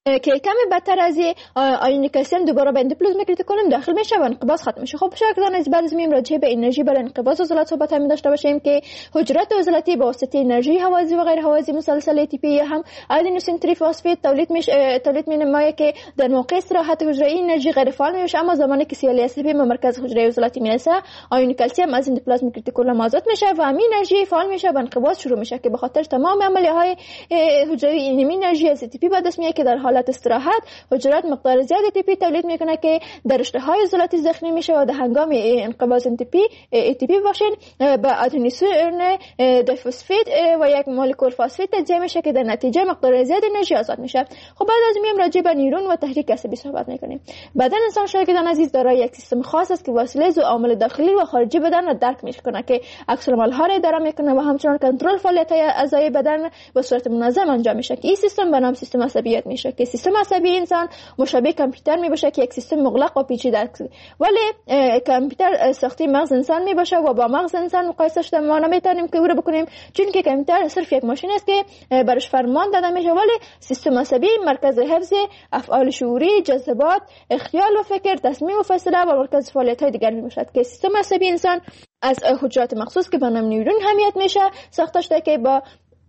که کمی بدتر از آیون کلسیم دوباره به اندوپلازمیک رتیکولوم داخل میشه و انقباض ختم میشه. خب شاگردان از بعد از میم راجع به انرژی برای انقباض عضلات صحبت هم داشته باشیم که حجرات عضلاتی با واسطه انرژی هوازی و غیر هوازی مسلسل ای تی پی هم آدنوسین تریفاسفید تولید میشه تولید مینمایه که در موقع استراحت حجره انرژی غیر فعال میشه، اما زمانی که سی ال اس پی به مرکز حجره عضلاتی میرسه آیون کلسیم از اندوپلازمیک رتیکولوم آزاد میشه و همین انرژی فعال میشه و انقباض شروع میشه که به خاطر تمام عملیات حجروی این انرژی از ای تی پی به دست میاد که در حالت استراحت حجرات مقدار زیاد ای تی پی تولید میکنه که در رشته‌های عضلاتی زخمی میشه و در هنگام انقباض ای تی پی ای تی پی باشین به آدنوسین دیفسفید و یک مولکول فاسفید تجزیه میشه که در نتیجه مقدار زیاد انرژی آزاد میشه. خب بعد از میم راجع به نیورون و تحریک عصبی صحبت میکنیم. بدن انسان شاگردان عزیز دارای یک سیستم خاص است که وسیله از عوامل داخلی و خارجی بدن را درک میکنه که عکس العمل‌ها را اداره میکنه و همچنین کنترل فعالیت‌های اعضای بدن به صورت منظم انجام میشه که این سیستم به نام سیستم عصبیت میشه که سیستم عصبی انسان مشابه کامپیوتر میباشه که یک سیستم مغلق و پیچیده است، ولی کامپیوتر ساخته مغز انسان میباشه و با مغز انسان مقایسه شده ما نمیتونیم که او رو بکنیم، چون که کامپیوتر صرف یک ماشین است که برش فرمان داده میشه، ولی سیستم عصبی مرکز حفظ افعال شعوری، جذبات، خیال و فکر، تصمیم و فیصله و مرکز فعالیت‌های دیگر میباشد که سیستم عصبی انسان از حجرات مخصوص که به نام نیورون حمیت میشه ساخته شده که با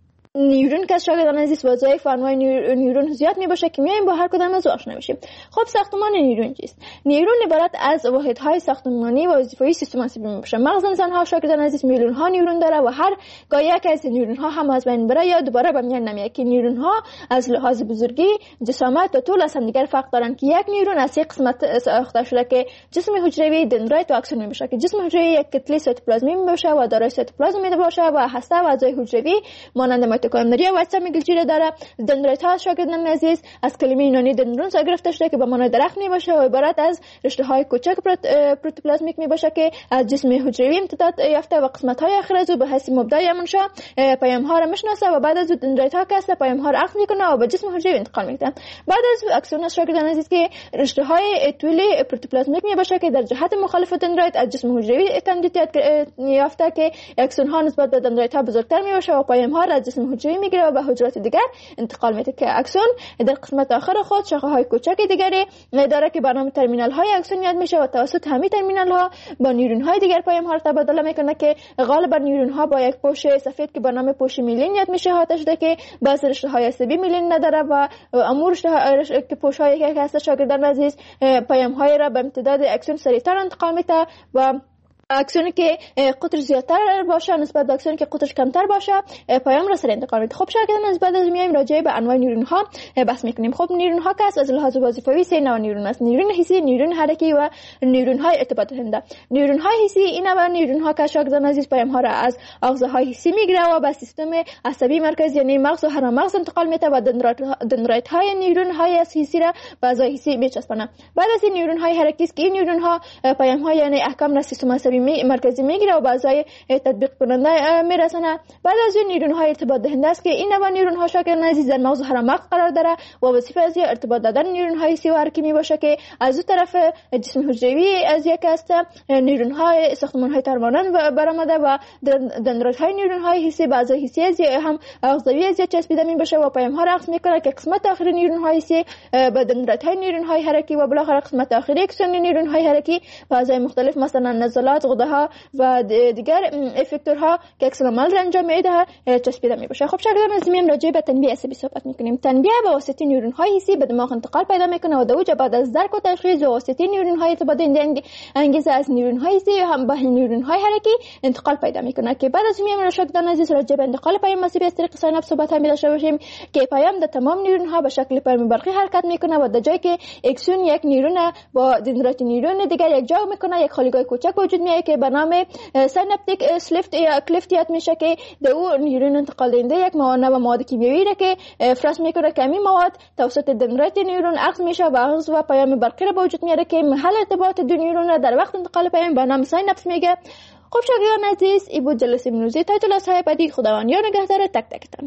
نیورون که شاگردان عزیز وظایف و انواع نیورون زیاد میباشه که میایم با هر کدام از آشنا میشیم. خب ساختمان نیورون چیست؟ نیورون عبارت از واحدهای ساختمانی و وظیفه‌ای سیستم عصبی میباشه. مغز انسان ها شاگردان عزیز میلیون ها نیورون داره و هر گاه یک از نیورون ها هم از بین بره یا دوباره به میان نمیاد که نیورون ها از لحاظ بزرگی، جسامت و طول از هم دیگر فرق دارن که یک نیورون از یک قسمت ساخته شده که جسم حجروی، دندرایت و اکسون میباشه که جسم حجروی یک کتله سایتوپلازمی میباشه و دارای سایتوپلازم میباشه و هسته و اعضای حجروی مانند میتوکندری و اجسام گلچی داره. دندرایت ها شاگردان عزیز از کلمه یونانی دندرون گرفته شده که به معنای درخت میباشه و عبارت از رشته های کوچک پروتوپلازمیک میباشه که از جسم حجروی امتداد یافته و قسمت های آخر از او به حیث مبدأ منشا پیام ها را میشناسه و بعد از او دندرایت ها که پیام ها را اخذ میکنه و به جسم حجروی انتقال میده. بعد از اکسون شاگردان عزیز که رشته های طولی پروتوپلازمیک میباشه که در جهت مخالف دندرایت از جسم حجروی تمدید یافته که اکسون ها نسبت به دندرایت ها بزرگتر میباشه و پیام ها را از جسم حجروی میگیره و به حجرات دیگر انتقال میده که اکسون در قسمت آخر خود شاخه های کوچک دیگری داره که به نام ترمینال های اکسون یاد میشه و توسط همین ترمینال ها با نیورون های دیگر پیام ها را تبادله میکنه که غالبا نیورون ها با یک پوش سفید که به نام پوش میلین یاد میشه احاطه شده که بعضی رشته های عصبی میلین نداره و امور که پوش های که هست شاگردان عزیز پیام های را به امتداد اکسون سریعتر انتقال میده و اکسونی که قطر زیادتر باشه نسبت به اکسونی که قطرش کمتر باشه پیام را سریع انتقال میده. خب شاگردان از بعد از میایم راجع به انواع نیورون ها بحث میکنیم. خب نیورون ها که از لحاظ وظیفوی سه نوع نیورون است: نیورون حسی، نیورون حرکی و نیورون های ارتباط دهنده. نیورون های حسی این نوع نیورون ها که شاگردان عزیز پیام ها را از آغاز های حسی میگیره و به سیستم عصبی مرکزی یعنی مغز و هرم مغز انتقال میده و دندرایت های نیورون های حسی را به اعضای حسی میچسبونه. بعد از این نیورون های حرکی است که این نیورون ها پیام ها یعنی احکام را سیستم عصبی مرکزی میگیره و به اعضای تطبیق کننده میرسونه. بعد از این نیورون های ارتباط دهنده است که این نوع نیورون ها شاگردان عزیز در مغز و هرم مغز قرار داره و وظیفه از ارتباط دادن نیورون های حسی و حرکی میباشه که از اون طرف جسم حجروی از یک است نیورون های ساختمان های ترمانند برآمده و دندرایت های نیورون های حسی به اعضای حسی از هم اعضایی از چسبیده میباشه و پیام ها را اخذ میکنه که قسمت آخری نیورون های حسی به دندرایت های نیورون های حرکی و بالاخره قسمت آخری اکسون نیورون های حرکی به اعضای مختلف مثلا نزلات، غده ها و دیگر افکتورها که عکس العمل را انجام میده چسبیده میباشه. خب شاگردان از میم راجع به تنبیه عصبی صحبت میکنیم. تنبیه به واسطه نیورون های حسی به دماغ انتقال پیدا میکنه و دوجه بعد از درک و تشخیص و واسطه نیورون های ارتباط دهنده انگیزه از نیورون های حسی هم به نیورون های حرکی انتقال پیدا میکنه که بعد از میم شاگردان عزیز راجع به انتقال پیام عصبی از طریق سایناپس صحبت هم داشته باشیم که پیام در تمام نیورون ها به شکل پیام برقی حرکت میکنه و در جایی که اکسون یک نیورون با دندرایت نیورون دیگر یک جا میکنه یک خالیگاه کوچک وجود میاد که به نام سیناپتیک سلیفت یا کلیفت یاد میشه که در اون نیورون انتقال دهنده یک مواد و مواد کیمیایی را که افراز میکنه که همین مواد توسط دندرایت نیورون اخذ میشه و اخذ و پیام برقی را به وجود میاره که محل ارتباط دو نیورون را در وقت انتقال پیام به نام سیناپس میگه. خب شاگردان عزیز این بود جلسه امروزی. تا جلسه بعدی خداوند یار نگهدار تک تکتان.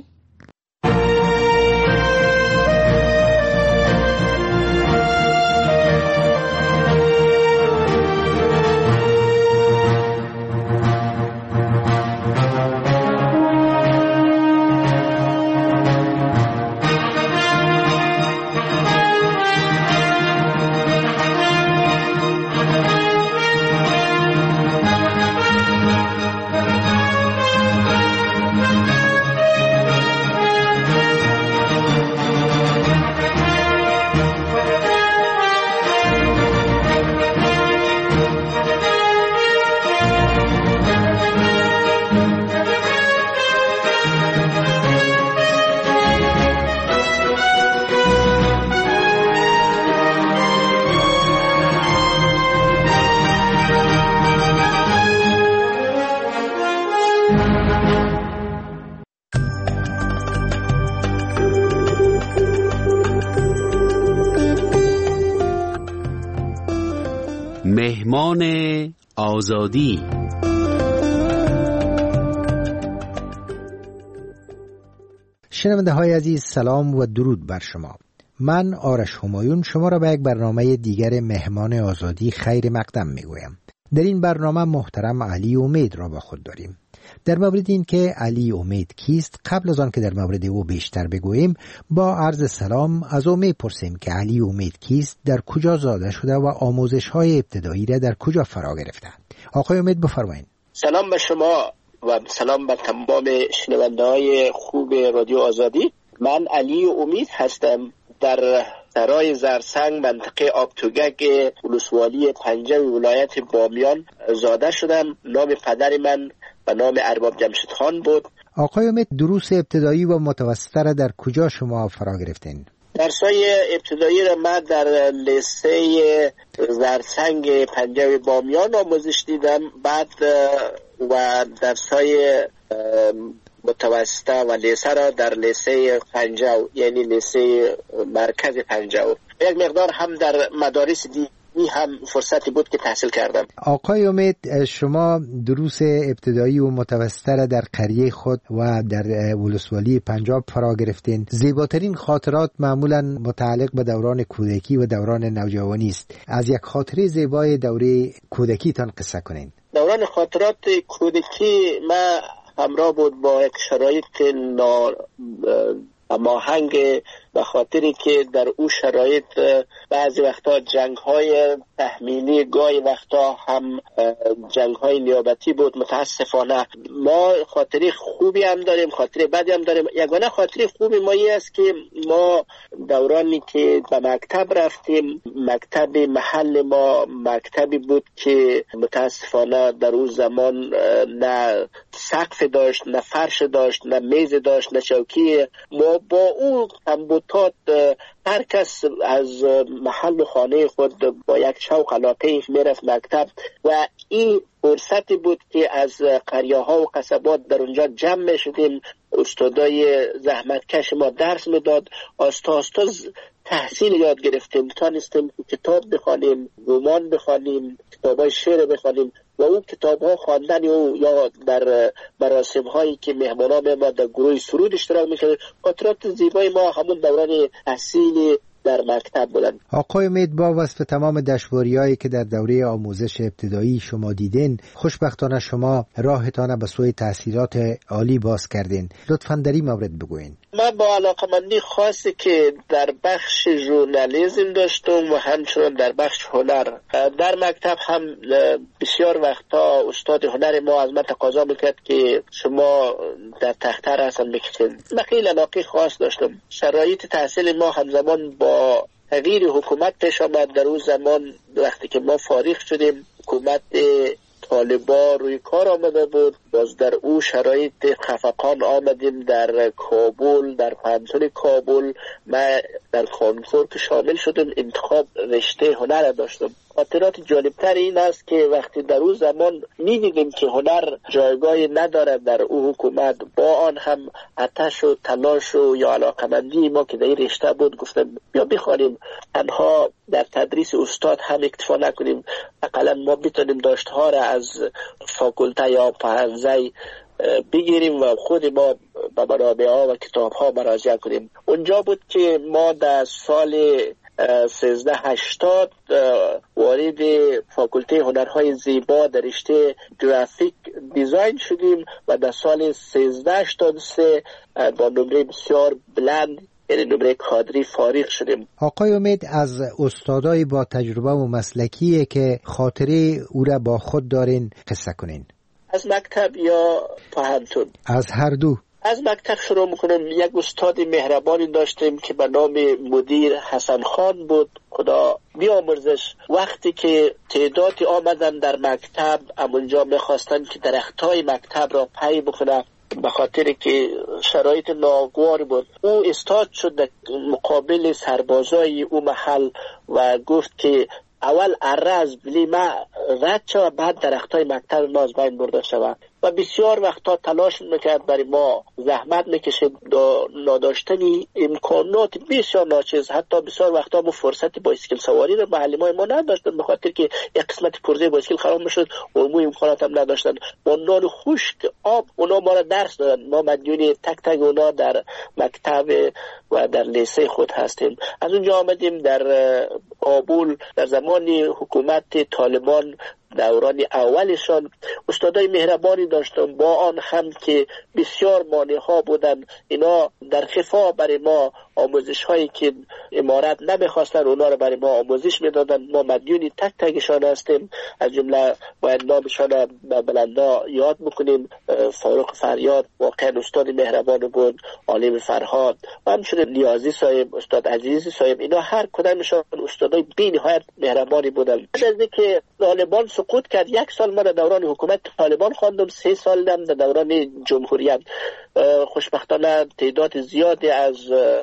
مهمان آزادی. شنونده های عزیز، سلام و درود بر شما. من آرش همایون شما را به یک برنامه دیگر مهمان آزادی خیر مقدم می گویم. در این برنامه محترم علی امید را با خود داریم. در مورد این که علی امید کیست، قبل از آن که در مورد او بیشتر بگوییم، با عرض سلام از او میپرسیم که علی امید کیست، در کجا زاده شده و آموزش های ابتدایی را در کجا فرا گرفته. آقای امید بفرمایید. سلام به شما و سلام به تمام شنونده های خوب رادیو آزادی. من علی امید هستم، در سرای زرسنگ منطقه آبتوگک ولسوالی پنجم ولایت بامیان زاده شدم. نام پدر من و نام ارباب جمشید خان بود. آقای امید، دروس ابتدایی و متوسطه را در کجا شما فرا گرفتین؟ درسای ابتدایی را من در لیسه زرسنگ پنجم بامیان آموزش دیدم. بعد و درسای متوسطه و لیسه را در لیسه پنجو، یعنی لیسه مرکز پنجو، یک مقدار هم در مدارس دیگه هم فرصتی بود که تحصیل کردم. آقای امید، شما دروس ابتدایی و متوسطه را در قریه خود و در ولسوالی پنجاب فرا گرفتین. زیباترین خاطرات معمولا متعلق به دوران کودکی و دوران نوجوانی است. از یک خاطره زیبای دوره کودکی تان قصه کنین. دوران خاطرات کودکی ما همراه بود با یک شرایط نا ماهنگ، به خاطری که در او شرایط بعضی وقتا جنگ های تحمیلی، گاهی وقتا هم جنگ های نیابتی بود. متاسفانه ما خاطری خوبی هم داریم، خاطری بدی هم داریم. یگانه خاطری خوبی ما این است که ما دورانی که به مکتب رفتیم، مکتب محل ما مکتبی بود که متاسفانه در اون زمان نه سقف داشت، نه فرش داشت، نه میز داشت، نه چوکی. ما با اون کمبودات هر کس از محل خانه خود با یک شوق علاقه میرفت مکتب و این فرصتی بود که از قریه ها و قصبات در اونجا جمع می شدیم. استادای زحمتکش ما درس میداد، آستا آستا تحصیل یاد گرفتیم، تانستیم کتاب بخوانیم، رمان بخوانیم، کتابای شعر بخوانیم و اون کتاب ها خواندن او یا در مراسم هایی که مهمانان ما در گروه سرود اشتراک میکردن. خاطرات زیبای ما همون دوران تحصیل در مکتب بودن. آقای امید، با وصف تمام دشواریایی که در دوره آموزش ابتدایی شما دیدین، خوشبختانه شما راهتان به سوی تحصیلات عالی باز کردین. لطفاً در این مورد بگوین. من با علاقمندی خاصی که در بخش ژورنالیسم داشتم و همچنان در بخش هنر، در مکتب هم بسیار وقتا استاد هنر ما از من تقاضا میکرد که شما در تخته رسم بکشید. من خیلی علاقه خاص داشتم. شرایط تحصیل ما همزمان با تغییر حکومت پیش آمد. در اون زمان وقتی که ما فارغ شدیم، حکومت طالبان روی کار آمده بود. باز در او شرایط خفقان آمدیم در کابل، در پانتون کابل. من در کانکور که شامل شدم، انتخاب رشته هنر داشتم. خاطرات جالبتر این است که وقتی در اون زمان می‌دیدیم که هنر جایگاهی ندارد در او حکومت، با آن هم آتش و تلاش و یا علاقمندی ما که در این رشته بود، گفتم بیا بخوانیم، تنها در تدریس استاد هم اکتفا نکنیم، اقلا ما بتونیم داشته‌ها را از فاکولته یا پهنزه بگیریم و خود ما به منابع ها و کتاب ها مراجعه کنیم. اونجا بود که ما در سال سیزده هشتاد وارد فاکولته هنرهای زیبا در رشته گرافیک دیزاین شدیم و در سال سیزده هشتاد و سه با نمره بسیار بلند، یعنی نمره کادری، فارغ شدیم. آقای امید، از استادای با تجربه و مسلکیه که خاطره او را با خود دارین قصه کنین. از مکتب یا پانتون؟ از هر دو. از مکتب شروع میکنم. یک استاد مهربانی داشتیم که به نام مدیر حسن خان بود، خدا بیامرزش. وقتی که تعدادی آمدن در مکتب، امونجا میخواستن که درختای مکتب را پی بکنن، به خاطر که شرایط ناگوار بود. او استاد شد در مقابل سربازای او محل و گفت که اول اره از بلی ما رد شود، بعد درختای مکتب ما از بین برده شود. و بسیار وقتا تلاش میکرد برای ما، زحمت میکشید. ناداشتنی امکانات بسیار ناچیز، حتی بسیار وقتا ما فرصت بایسکل سواری رو معلمای ما نداشتن، به خاطر که یک قسمت پرزه بایسکل خراب میشد و مو امکانات هم نداشتن. با نان خشک آب اونا ما را درس دادن. ما مدیون تک تک اونا در مکتب و در لیسه خود هستیم. از اونجا آمدیم در کابل در زمان حکومت طالبان، دوران اولشان استادای مهربانی داشتم، با آن هم که بسیار مانع ها بودن، اینا در خفا برای ما آموزش هایی که امارت نمیخواستن اونا رو برای ما آموزش میدادن. ما مدیون تک تکشان هستیم. از جمله باید نامشان به بلندا یاد میکنیم. فاروق فریاد واقعا استاد مهربان بود، عالم فرهاد و همچنین نیازی صاحب، استاد عزیزی صاحب، اینا هر کدامشان استادای بی نهایت مهربانی بودن. بعد از اینکه طالبان سقوط کرد، یک سال ما در دوران حکومت طالبان خواندم، سه سال هم در دوران جمهوریت. خوشبختانه تعداد زیادی از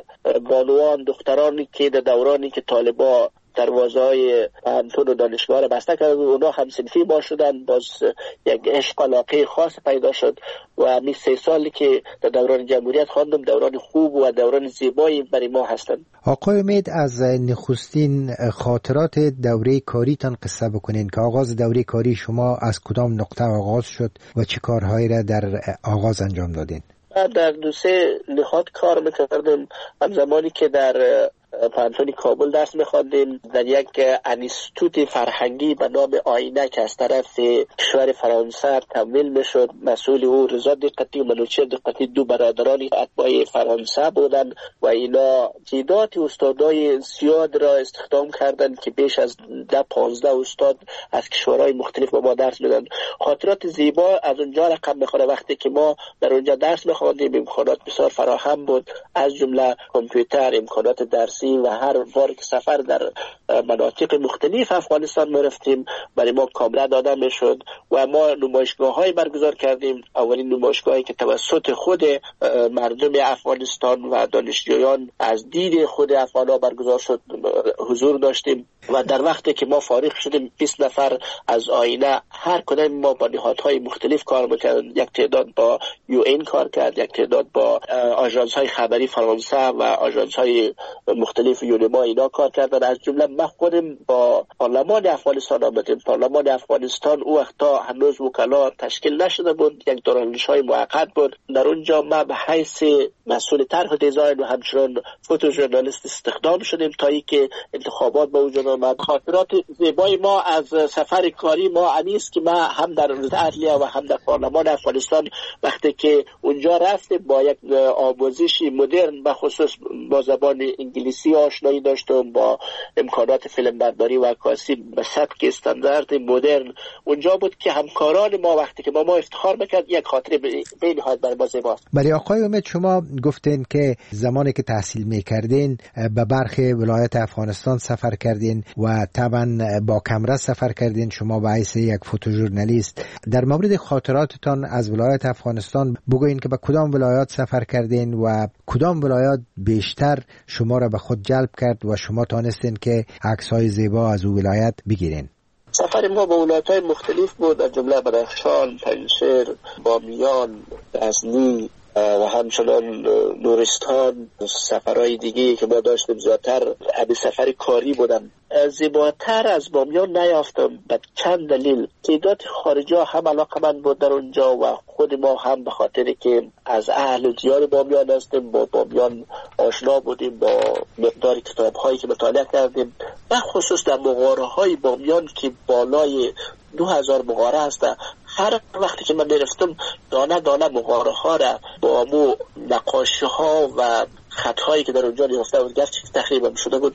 بانوان دخترانی که در دورانی که طالبان دروازه‌های پانتون و دانشگاه را بسته کرد، اونا هم صنفی ما شدن، باز یک عشق علاقه خاص پیدا شد و همین سه سالی که در دوران جمهوریت خواندم دوران خوب و دوران زیبایی برای ما هستند. آقای امید، از نخستین خاطرات دوره کاریتان قصه بکنین که آغاز دوره کاری شما از کدام نقطه آغاز شد و چه کارهایی را در آغاز انجام دادین؟ در دو سه نهاد کار میکردم. هم زمانی که در پانتون کابل درس میخواندیم، در یک انستیتوت فرهنگی به نام آینه که از طرف کشور فرانسه تمویل میشد، مسئول او رضا دقتی و منوچهر دقتی، دو برادرانی اتباع فرانسه بودن و اینا تعداد استادای زیاد را استخدام کردند که بیش از ده پانزده استاد از کشورهای مختلف با ما درس میدن. خاطرات زیبا از اونجا رقم میخوره. وقتی که ما در اونجا درس میخواندیم امکانات بسیار فراهم بود، از جمله کامپیوتر، امکانات درسی و هر بار که سفر در مناطق مختلف افغانستان می رفتیم برای ما کامره داده می شد و ما نمایشگاه های برگزار کردیم. اولین نمایشگاهی که توسط خود مردم افغانستان و دانشجویان از دید خود افغانا برگزار شد حضور داشتیم و در وقتی که ما فارغ شدیم بیست نفر از آینه هر کدام ما با نهادهای مختلف کار میکردن. یک تعداد با یو این کار کرد، یک تعداد با آژانس های خبری فرانسه و آژانس های مختلف یونما اینا کار کردن. از جمله من خودم با پارلمان افغانستان آمدیم. پارلمان افغانستان او وقتا هنوز وکلا تشکیل نشده بود، یک دارالانشای موقت بود. در اونجا ما به حیث مسئول طرح دیزاین و همچنان فوتو ژورنالیست استخدام شدیم تا اینکه انتخابات به وجود آمد. خاطرات زیبای ما از سفر کاری ما انیست که ما هم در عدلیه و هم در پارلمان افغانستان وقتی که اونجا رفتیم با یک آموزش مدرن و خصوص با زبان انگلیسی آشنایی داشتم، با امکانات فیلم برداری و عکاسی به سبک استاندارد مدرن. اونجا بود که همکاران ما وقتی که با ما افتخار میکرد یک خاطره به نهایت برای ما زیباست. برای آقای امید، شما گفتین که زمانی که تحصیل میکردین به برخی ولایت افغانستان سفر کردین و طبعا با کمره سفر کردین، شما به حیث یک فوتوژورنالیست. در مورد خاطراتتان از ولایت افغانستان بگوین که به کدام ولایات سفر کردین و کدام ولایات بیشتر شما را به خود جلب کرد و شما تانستین که عکس‌های زیبا از او ولایت بگیرین؟ سفر ما به ولایت‌های مختلف بود، از جمله بدخشان، پنجشیر، بامیان، غزنی و همچنان نورستان. سفرهای دیگه که ما داشتیم زیادتر ابی سفر کاری بودن. زیباتر از بامیان نیافتم به چند دلیل. تعداد خارجی ها هم علاقه من بود در اونجا و خود ما هم به خاطر که از اهل دیار بامیان هستیم، با بامیان آشنا بودیم، با مقدار کتاب هایی که مطالعه کردیم و خصوص در مغاره های بامیان که بالای دو هزار مغاره هست. هر وقتی که من میرفتم دانه دانه مغاره ها را با مو نقاشی ها و خطهایی که در اونجا نیافته بود، گرچه تقریبا شده بود،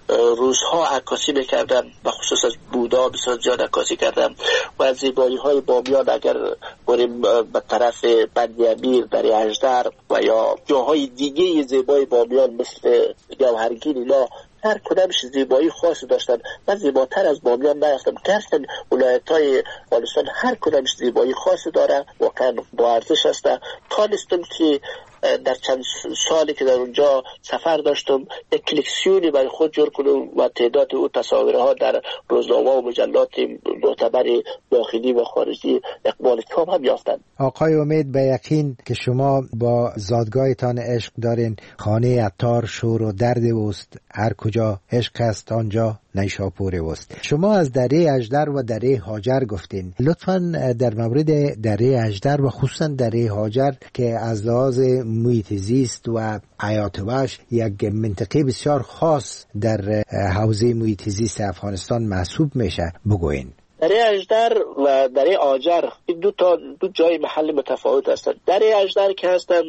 روزها عکاسی میکردم و خصوص از بودا بسیار زیاد عکاسی کردم و از زیبایی های بامیان اگر بریم به طرف بند امیر، در اژدر و یا جاهای دیگه زیبای بامیان مثل گوهرگین، اینا هر کدامش زیبایی خاصی داشتن. من زیباتر از بامیان نیافتم. گرچه ولایت‌های افغانستان هر کدامش زیبایی خاصی داره، واقعا با ارزش است. تانستم که در چند سالی که در اونجا سفر داشتم یک کلکسیونی برای خود جور کنم و تعداد او تصاویرها در روزنامه و مجلات معتبر داخلی و خارجی اقبال تام هم یافتند. آقای امید، به یقین که شما با زادگاهتان عشق دارین. خانه عطار شور و درد اوست، هر کجا عشق است آنجا نیشاپور اوست. شما از دره اژدر و دره هاجر گفتین، لطفاً در مورد دره اژدر و خصوصاً دره هاجر که از لحاظ محیط زیست و حیات وحش یک منطقه بسیار خاص در حوزه محیط زیست افغانستان محسوب میشه بگوین. دره اژدر و دره هاجر این دو تا دو جای محل متفاوت هستند. دره اژدر که هستند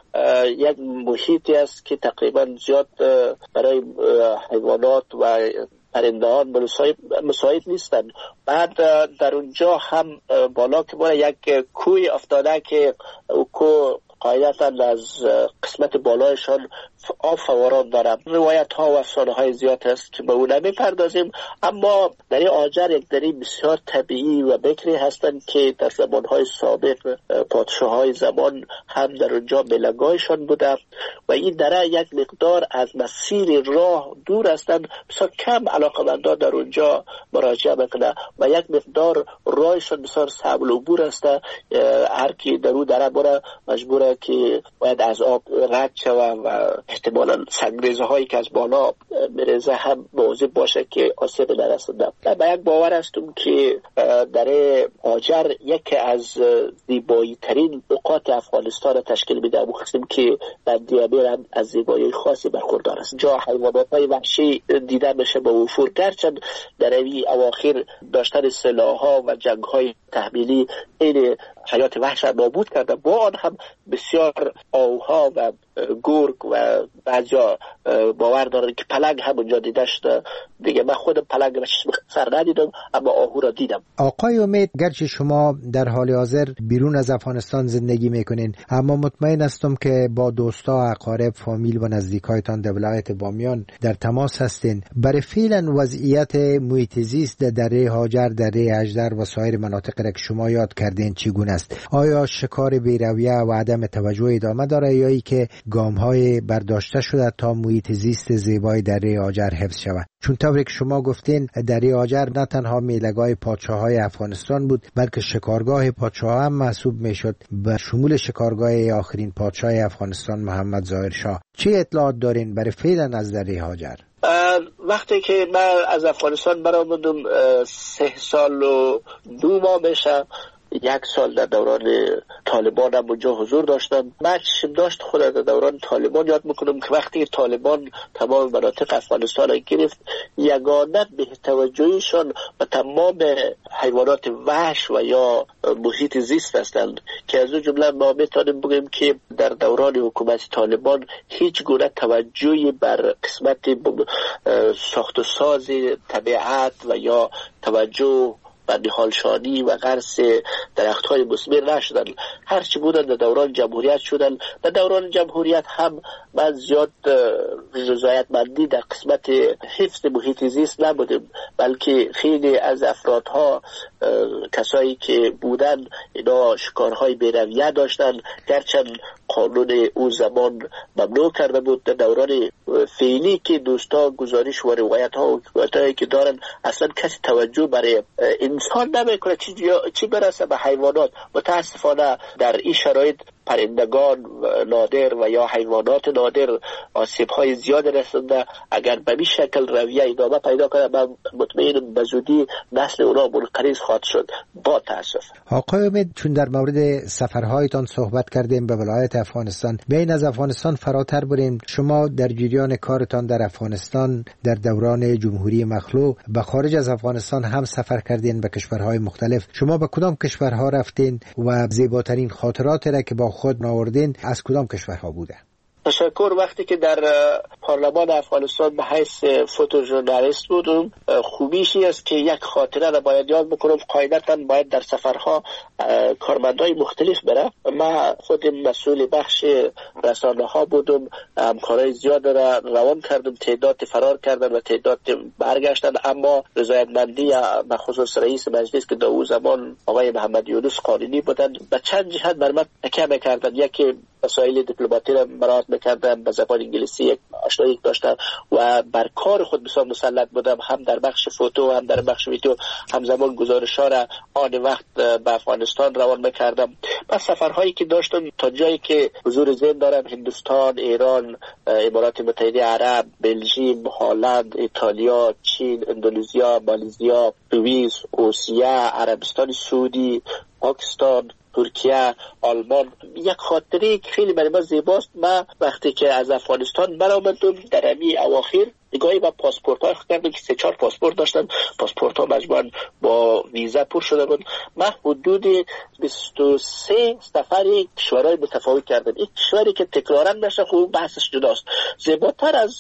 یک محیطی است که تقریبا زیاد برای حیوانات و پرندهان مساعد نیستند. بعد در اونجا هم بالا که بالا یک کوی افتاده که کو قاعدتا از قسمت بالایشان آب فوران دارم. روایت ها و افسانه های زیاد هست که به اون نمی‌پردازیم، اما دره هاجر یک دره بسیار طبیعی و بکری هستند که در زمان های سابق پادشاه های زمان هم در اونجا بلگاهشان بوده و این دره یک مقدار از مسیر راه دور هستند، بسیار کم علاقمندان در اونجا مراجعه میکنه و یک مقدار راهشان بسیار سهل العبور است. هر کی در اون دره بره مجبوره که باید از آب رد شود و احتمالاً سنگریزه هایی که از بالا میرزه هم مواظب باشه که آسیب نرسونه. با یک باور هستم که دره هاجر یکی از زیبایی ترین نقاط افغانستان را تشکیل میده، مخصوصا که بندی امیر هم از زیبایی خاصی برخوردار است. جا حیوانات های وحشی دیده میشه با وفور، گرچند در این اواخر داشتن سلاح ها و جنگ های تحمیلی این حیات وحش را نابود کرده. با آن هم بسیار آوها و گرگ و بعضیا باور دارن که پلنگ هم اونجا دیده شده. دیگه من خودم پلنگ را سر ندیدم اما آهو را دیدم. آقای امید، گرچه شما در حال حاضر بیرون از افغانستان زندگی میکنین، اما مطمئن هستم که با دوستا، اقارب، فامیل و نزدیکایتان در ولایت بامیان در تماس هستین. برای فعلا وضعیت محیط زیست در دره هاجر، دره اژدر و سایر مناطق را که شما یاد کردین چگونه است؟ آیا شکار بی‌رویه و عدم توجه ادامه داره یا ای که گام‌های برداشته شده تا محیط زیست زیبای دره هاجر حفظ شود؟ چون طوری که شما گفتین دره هاجر نه تنها میله‌گاه پادشاه‌های افغانستان بود بلکه شکارگاه پادشاه هم محسوب میشد، به شمول شکارگاه آخرین پادشاه افغانستان محمد ظاهر شاه. چه اطلاعات دارین برای فعلا از دره هاجر؟ وقتی که من از افغانستان برآمدم سه سال و دو ماه میشه، یک سال در دوران طالبان هم اونجا حضور داشتم. من چشم داشت خود در دوران طالبان یاد میکنم که وقتی طالبان تمام مناطق افغانستان را گرفت، یگانه به توجهشان و تمام حیوانات وحش و یا محیط زیست هستند که از اون جمله ما میتونیم بگیم که در دوران حکومت طالبان هیچ گونه توجهی بر قسمت ساخت و ساز طبیعت و یا توجه و نهالشانی و غرس درخت‌های مثمر نشدن. هرچی بودن در دوران جمهوریت شدن. در دوران جمهوریت هم من زیاد رضایتمندی در قسمت حفظ محیط زیست نبودیم، بلکه خیلی از افرادها، کسایی که بودن، اینا شکارهای بی‌رویه داشتن، گرچند قانون او زمان ممنوع کرده بود. در دوران فعلی که دوستا گزارش و روایت ها و حکایتایی که دارن، اصلا کسی توجه برای انسان نمیکنه چی برسه به حیوانات. متاسفانه در این شرایط پرندگان نادر و یا حیوانات نادر آسیب‌های زیاد رسنده. اگر به این شکل رویه ادامه پیدا کنه، من مطمئنم به زودی نسل اونا منقرض خواهد شد. با تاسف. آقای امید، چون در مورد سفرهایتان صحبت کردیم به ولایت افغانستان، بین از افغانستان فراتر بریم. شما در جریان کارتان در افغانستان در دوران جمهوری مخلوع به خارج از افغانستان هم سفر کردین به کشورهای مختلف. شما به کدام کشورها رفتین و زیباترین خاطرات را که با خود آوردین از کدام کشورها بوده؟ تشکر. وقتی که در پارلمان افغانستان به حیث فوتو ژورنالیست بودم، خوبیشی است که یک خاطره را باید یاد بکنم. قاعدتا باید در سفرها کارمندای مختلف بره. من خودم مسئول بخش رسانه ها بودم، همکارای زیاد را روان کردم، تعداد فرار کردن و تعداد برگشتن، اما رضایتمندی بخصوص رئیس مجلس که در اون زمان آقای محمد یونس قانونی بودن به چند جهت بر من تکیه می‌کردن. یکی وسایل دیپلماتی را مراعات میکردم، به زبان انگلیسی یک آشنایی داشتم و بر کار خود بسیار مسلط بودم، هم در بخش فوتو هم در بخش ویدیو، همزمان گزارش‌ها را آن وقت به افغانستان روان میکردم. پس سفرهایی که داشتم تا جایی که حضور ذهن دارم، هندوستان، ایران، امارات متحده عرب، بلژیم، هلند، ایتالیا، چین، اندونزیا، مالزیا، سوئیس، روسیه، عربستان سعودی، پاکستان، ترکیه، آلمان. یک خاطره که خیلی برای من زیباست، من وقتی که از افغانستان برآمدم در امی اواخر نگاهی به پاسپورت ها کردم که سه چهار پاسپورت داشتن، پاسپورت ها مجموعاً با ویزا پر شده بود. من حدود بیست و سه سفر کشورهای متفاوت کردم. این کشوری که تکرارا نشه خوب بحثش جداست. زیباتر از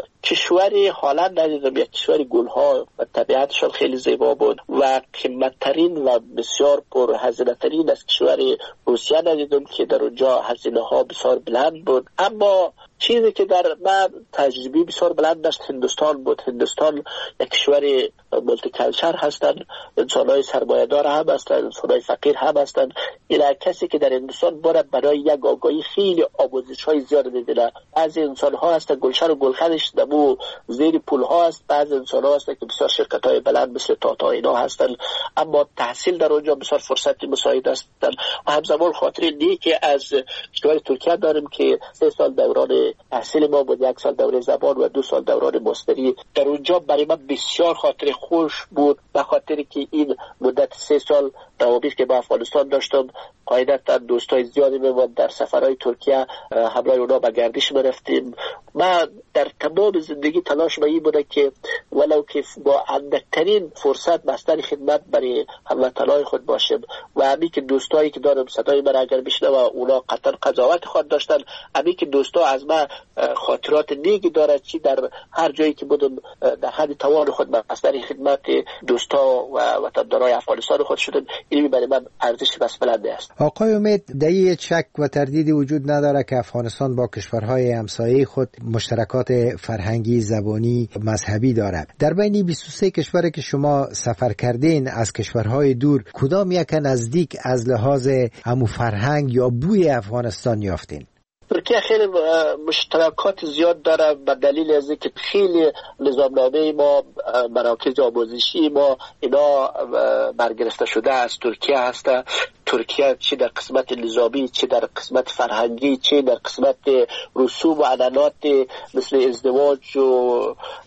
کشوری هلند ندیدم، یک کشوری گلها و طبیعتشان خیلی زیبا بود و قیمتترین و بسیار پر هزینه ترین از کشوری روسیه ندیدم که در اونجا هزینه ها بسیار بلند بود. اما چیزی که در من تجربی بسیار بلند داشت هندوستان بود. هندوستان یک کشور مولتی کلچر هستن، انسان‌های سرمایه‌دار هم هستن، انسان‌های فقیر هم هستن. این کسی که در هندوستان باید برای یک آگاهی خیلی آموزش‌های زیاد می‌بینه. بعضی انسان‌ها هستن گلشن و گلخنش دمو زیر پول‌ها است، بعضی انسان‌ها هستن که بسیار شرکت‌های بلند مثل تاتا اینا هستن، اما تحصیل در اونجا بسیار فرصت مساعد هستن. و همزمان خاطر نیکی از کشور ترکیه داریم که سه سال دوران تحصیل ما بود، یک سال دوره زبان و دو سال دوران ماستری. در اونجا برای من بسیار خاطر خوش بود، به خاطر که این مدت سه سال روابط که با افغانستان داشتم، قاعدتا دوستای زیادی می‌بود. در سفرهای ترکیه همراه اونا به گردش می‌رفتیم. من در تمام زندگی تلاش این بوده که ولو که با اندکترین فرصت بستر خدمت برای هموطنان خود باشم و همین که دوستایی که دارم صدای من اگر بشنوه اونا قطعا قضاوت خود داشتن، همین که دوستا از من خاطرات نیکی دارد، چی در هر جایی که بودم در حد توان خود بستر خدمت دوستا و وطندارای افغانستان خود شدم. این برای من ارزش بسپلنده است. آقای امید، دایی شک و تردیدی وجود نداره که افغانستان با کشورهای همسایه خود مشترکات فرهنگی، زبانی، مذهبی دارد. در بین بیست و سه کشوری که شما سفر کردین از کشورهای دور، کدام یک نزدیک از لحاظ همو فرهنگ یا بوی افغانستان یافتین؟ ترکیه خیلی مشترکات زیاد داره به دلیل از اینکه خیلی نظامنامه ما، مراکز آموزشی ما اینا برگرفته شده از ترکیه هست. ترکیه چه در قسمت نظامی، چه در قسمت فرهنگی، چه در قسمت رسوم و عنعنات مثل ازدواج و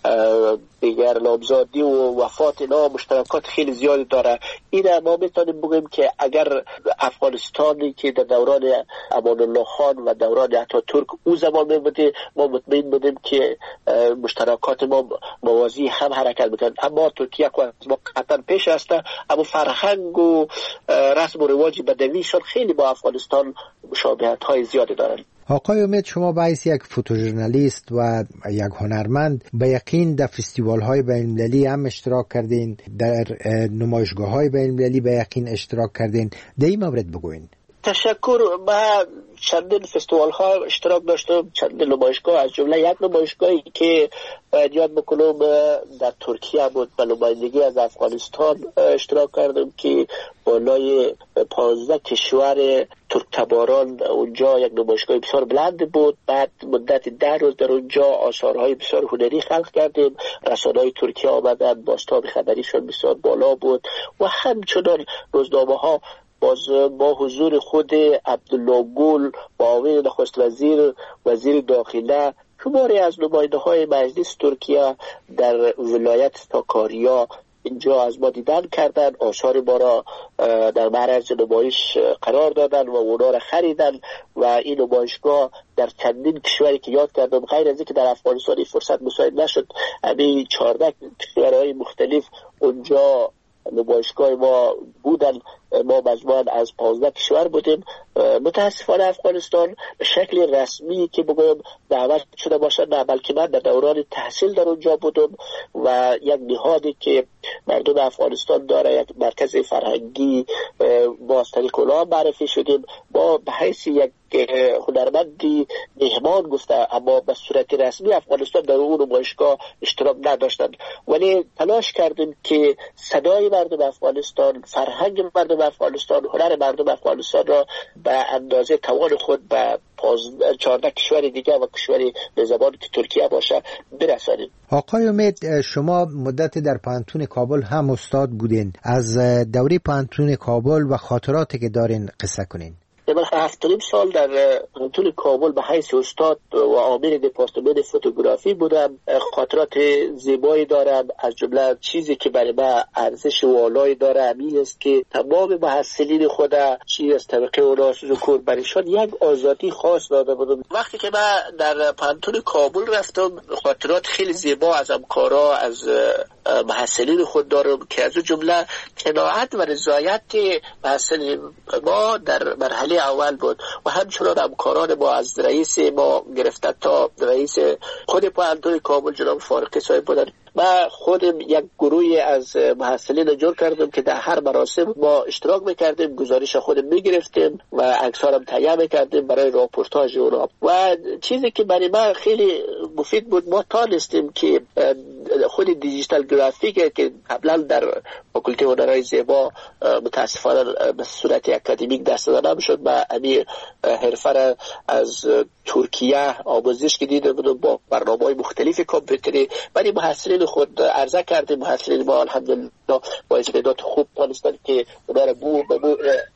دیگر نامزادی و وفات اینا مشترکات خیلی زیادی داره. این ما میتونیم بگیم که اگر افغانستانی که در دوران امان الله خان و دوران اتاتورک او زمان میبوده، ما مطمئن بودیم که مشترکات ما موازی هم حرکت میکنن. اما ترکیه ما قطعا پیش هسته، اما فرهنگ و رسم و رواج بدویشان خیلی با افغانستان مشابهت های زیادی دارن. آقای امید، شما به حیث یک فوتوژورنالیست و یک هنرمند به یقین در فستیوال های بین المللی هم اشتراک کردین، در نمایشگاه های بین المللی به یقین اشتراک کردین. در این مورد بگوین. تشکر. من چندین فستیوال ها اشتراک داشتم، چندین نمایشگاه، از جمله یک نمایشگاهی که یاد بکنم در ترکیه بود، به نمایندگی از افغانستان اشتراک کردم که بالای پانزده کشور ترک تباران اونجا یک نمایشگاه بسیار بلند بود. بعد مدت ده روز در اونجا آثارهای بسیار هنری خلق کردیم. رسانه‌های ترکیه آمدن، بازتاب خبریشون بسیار بالا بود و همچنان روزنامه ها باز با حضور خود عبدالله گل، معاون نخست وزیر، وزیر داخله، شماری از نماینده های مجلس ترکیه در ولایت ساکاریا اینجا از ما دیدن کردن، آثار ما را در معرض نمایش قرار دادن و اونا را خریدن و این نمایشگاه در چندین کشوری که یاد کردم، غیر از اینکه در افغانستان فرصت مساعد نشد، همین چهارده کشورهای مختلف اونجا نمایشگاه ما بودن. ما مجموعاً از پانزده کشور بودیم. متاسفانه افغانستان به شکل رسمی که بگویم دعوت شده باشه نه، بلکه من در دوران تحصیل در اونجا بودم و یک نهادی که مردم افغانستان داره، یک مرکز فرهنگی، با از طریق اونا معرفی شدیم. ما به حیث یک هنرمندی مهمان گفته، اما به صورت رسمی افغانستان در اون نمایشگاه اشتراک نداشتند، ولی تلاش کردیم که صدای مردم افغانستان، فرهنگ مردم افغانستان، هنر مردم افغانستان را به اندازه توان خود به چهارده کشور دیگه و کشوری به زبان که ترکیه باشه برسانیم. آقای امید، شما مدت در پانتون کابل هم استاد بودین، از دوره پانتون کابل و خاطراتی که دارین قصه کنین. من هفت و نیم سال در پانتون کابل به حیث استاد و عامل دپارتمان فوتوگرافی بودم. خاطرات زیبایی دارم، از جمله چیزی که برای من ارزش والایی داره همین است که تمام محصلین خود چی از طبقه اونا ذکر برایشان یک آزادی خاص داده بودم. وقتی که من در پانتون کابل رفتم خاطرات خیلی زیبا از همکارا، از محصلین خود دارم که از جمله قناعت و رضایت محصلین ما در مرحله اول بود و همچنان همکاران ما از رئیس ما گرفته تا رئیس خود پانتون کابل جناب فارقی صاحب بودن. ما خودم یک گروهی از محصلین جور کردم که در هر مراسم ما اشتراک میکردیم، گزارش خودم میگرفتیم و عکس‌ها هم تهیه میکردیم برای راپورتاژ اونا. و چیزی که برای من خیلی مفید بود، ما تانستیم که خود دیجیتال گرافیک که قبلا در فاکولته هنرهای زیبا متاسفانه به صورت اکادمیک دست داده نمیشد، و همین حرفه را از ترکیه آموزش که دیده بودم با برنامه‌های مختلف کامپیوتری برای محصلین خود عرضه کردیم. محصلین ما الحمدلله با استعداد خوب تونستن که اونا را بو بو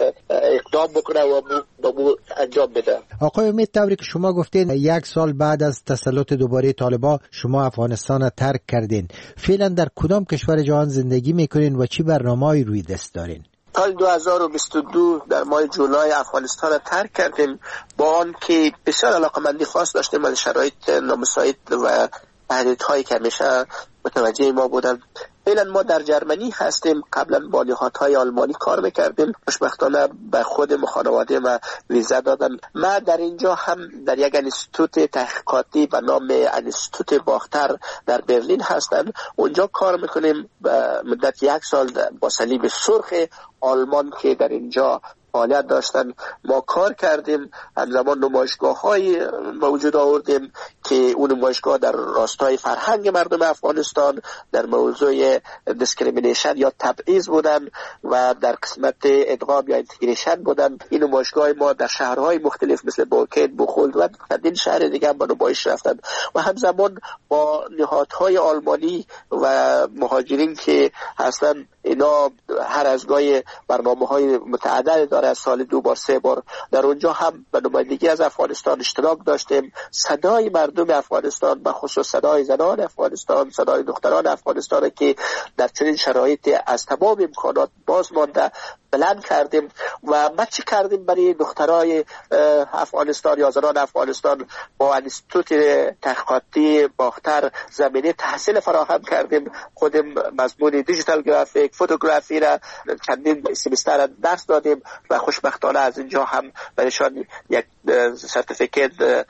اقدام بکنه و بو بو انجام بده. آقای امید، طوری که شما گفتین یک سال بعد از تسلط دوباره طالبان شما افغانستان را ترک کردین، فعلا در کدام کشور جهان زندگی میکنین و چی برنامه‌ای روی دست دارین؟ سال دو هزار و بیست و دو در ماه جولای افغانستان را ترک کردیم، با آن که بسیار علاقمندی خاص داشتیم از شرایط نامساعد و تهدیدهایی که همیشه متوجه ما بودن. فعلا ما در جرمنی هستیم، قبلا با نهادهای آلمانی کار میکردیم، خوشبختانه به خود و خانواده ما ویزا دادن. ما در اینجا هم در یک انستیتوت تحقیقاتی به نام انستیتوت باختر در برلین هستن، اونجا کار میکنیم به مدت یک سال با صلیب سرخ آلمان که در اینجا فعالیت داشتن ما کار کردیم. همزمان نمایشگاه های موجود آوردیم که اون نمایشگاه در راستای فرهنگ مردم افغانستان در موضوع دیسکریمینیشن یا تبعیض بودن و در قسمت ادغام یا اینتگریشن بودن. این نمایشگاه ما در شهرهای مختلف مثل بولکیت، بخولد و چندین شهر دیگه هم با نمایش رفتن و همزمان با نهادهای آلمانی و مهاجرین که هستن، اینا هر از گاهی برنامه‌های متعدد داره، از سال دو بار سه بار در اونجا هم به نمایندگی از افغانستان اشتراک داشتیم. صدای مردم افغانستان، به خصوص صدای زنان افغانستان، صدای دختران افغانستان که در چنین شرایط از تمام امکانات باز مانده بلند کردیم. و ما چی کردیم برای دخترای افغانستان یا زنان افغانستان؟ با انستیتوت تحقیقاتی باختر زمینه تحصیل فراهم کردیم. خودم مضمون دیجیتال گرافیک، فوتوگرافی را چندین سمستر درس دادیم و خوشبختانه از اینجا هم برایشان یک سرتیفیکت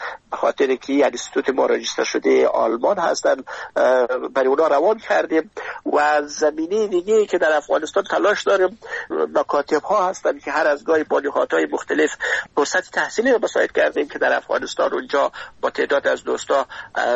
خاطر که انستیتوت ما راجستر شده آلمان هستن برای اونا روان کردیم. و زمینه دیگه که در افغانستان تلاش داریم، مکاتب ها هستن که هر از گاهی با نهادهای مختلف فرصت تحصیلی رو مساعد کردیم که در افغانستان اونجا با تعداد از دوستا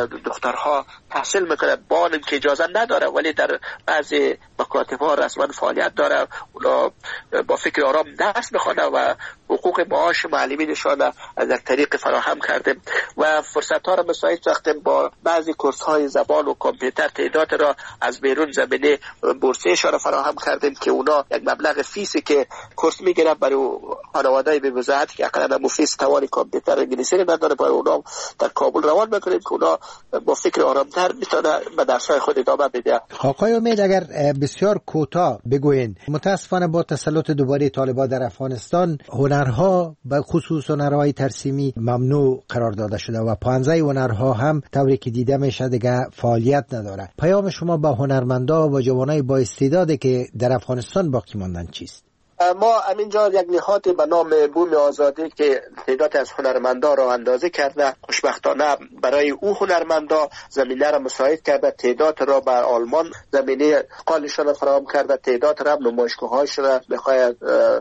دخترها تحصیل میکنن، با اینکه اجازه نداره ولی در بعضی مکاتب ها رسما فعالیت داره، اونا با فکر آرام درس میخوانن و حقوق معاش معلمینشان از یک طریق فراهم کردیم و فرصت ها رو مساعد ساختیم. با بعضی کورس های زبان و کامپیوتر تعداد را از بیرون زمینه بورسیه‌شان فراهم کردیم که اونا یک مبلغ فیسی که کورس میگیرن برای خانواده‌ای به وضاحت که اقلا مفیس توان کامپیوتر انگلیسی نداره، برای اونا در کابل روان میکنیم که اونا با فکر آرامتر میتونه به درس‌های خود ادامه بده. آقای امید، اگر بسیار کوتاه بگوین، متاسفانه با تسلط دوباره طالبان در افغانستان هنرها به خصوص هنرهای ترسیمی ممنوع قرار داده شده و پانزده هنرها هم طوری که دیده میشه دیگه فعالیت نداره. پیام شما با هنرمندا و جوانای با استعدادی که در افغانستان باقی ماندن چیست؟ ما همینجا یک نهاد به نام بوم آزادی که تعداد از هنرمندا را اندازه کرده، خوشبختانه برای او هنرمندا زمینه را مساعد کرده، تعداد را بر آلمان زمینه قالشان را فراهم کرده، تعداد را نمایشگاه‌هاش را بخواهد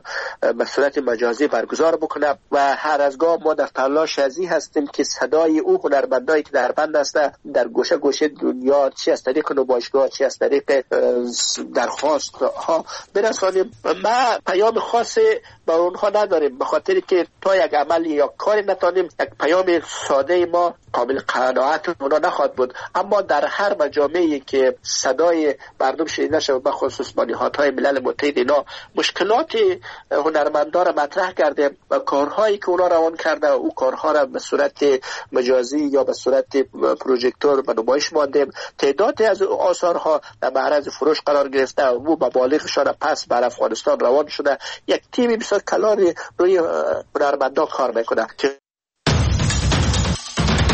به صورت مجازی برگزار بکنه و هر از گاه ما در تلاش ازی هستیم که صدای او هنرمندایی که در بند هسته در گوشه گوشه دنیا، چی از طریق نمایشگاه، چی از طریق درخواست ها برسانیم. ما پیام خاصی به اونها نداریم، به خاطر که تا یک عمل یا کاری نتانیم یک پیام ساده ما قابل قناعت اونا نخواهد بود. اما در هر مجامعی که صدای مردم شنیده شود، به خصوص با نهادهای ملل متحد، اینا مشکلات هنرمندان را مطرح کرده و کارهایی که اونا روان کرده او کارها را به صورت مجازی یا به صورت پروژکتور به نمایش ماندیم. تعدادی از آثارها در معرض فروش قرار گرفته و مبالغشان پس بر افغانستان روان شده. یک تیم بسیار کلانی روی هنرمندان کار میکنه که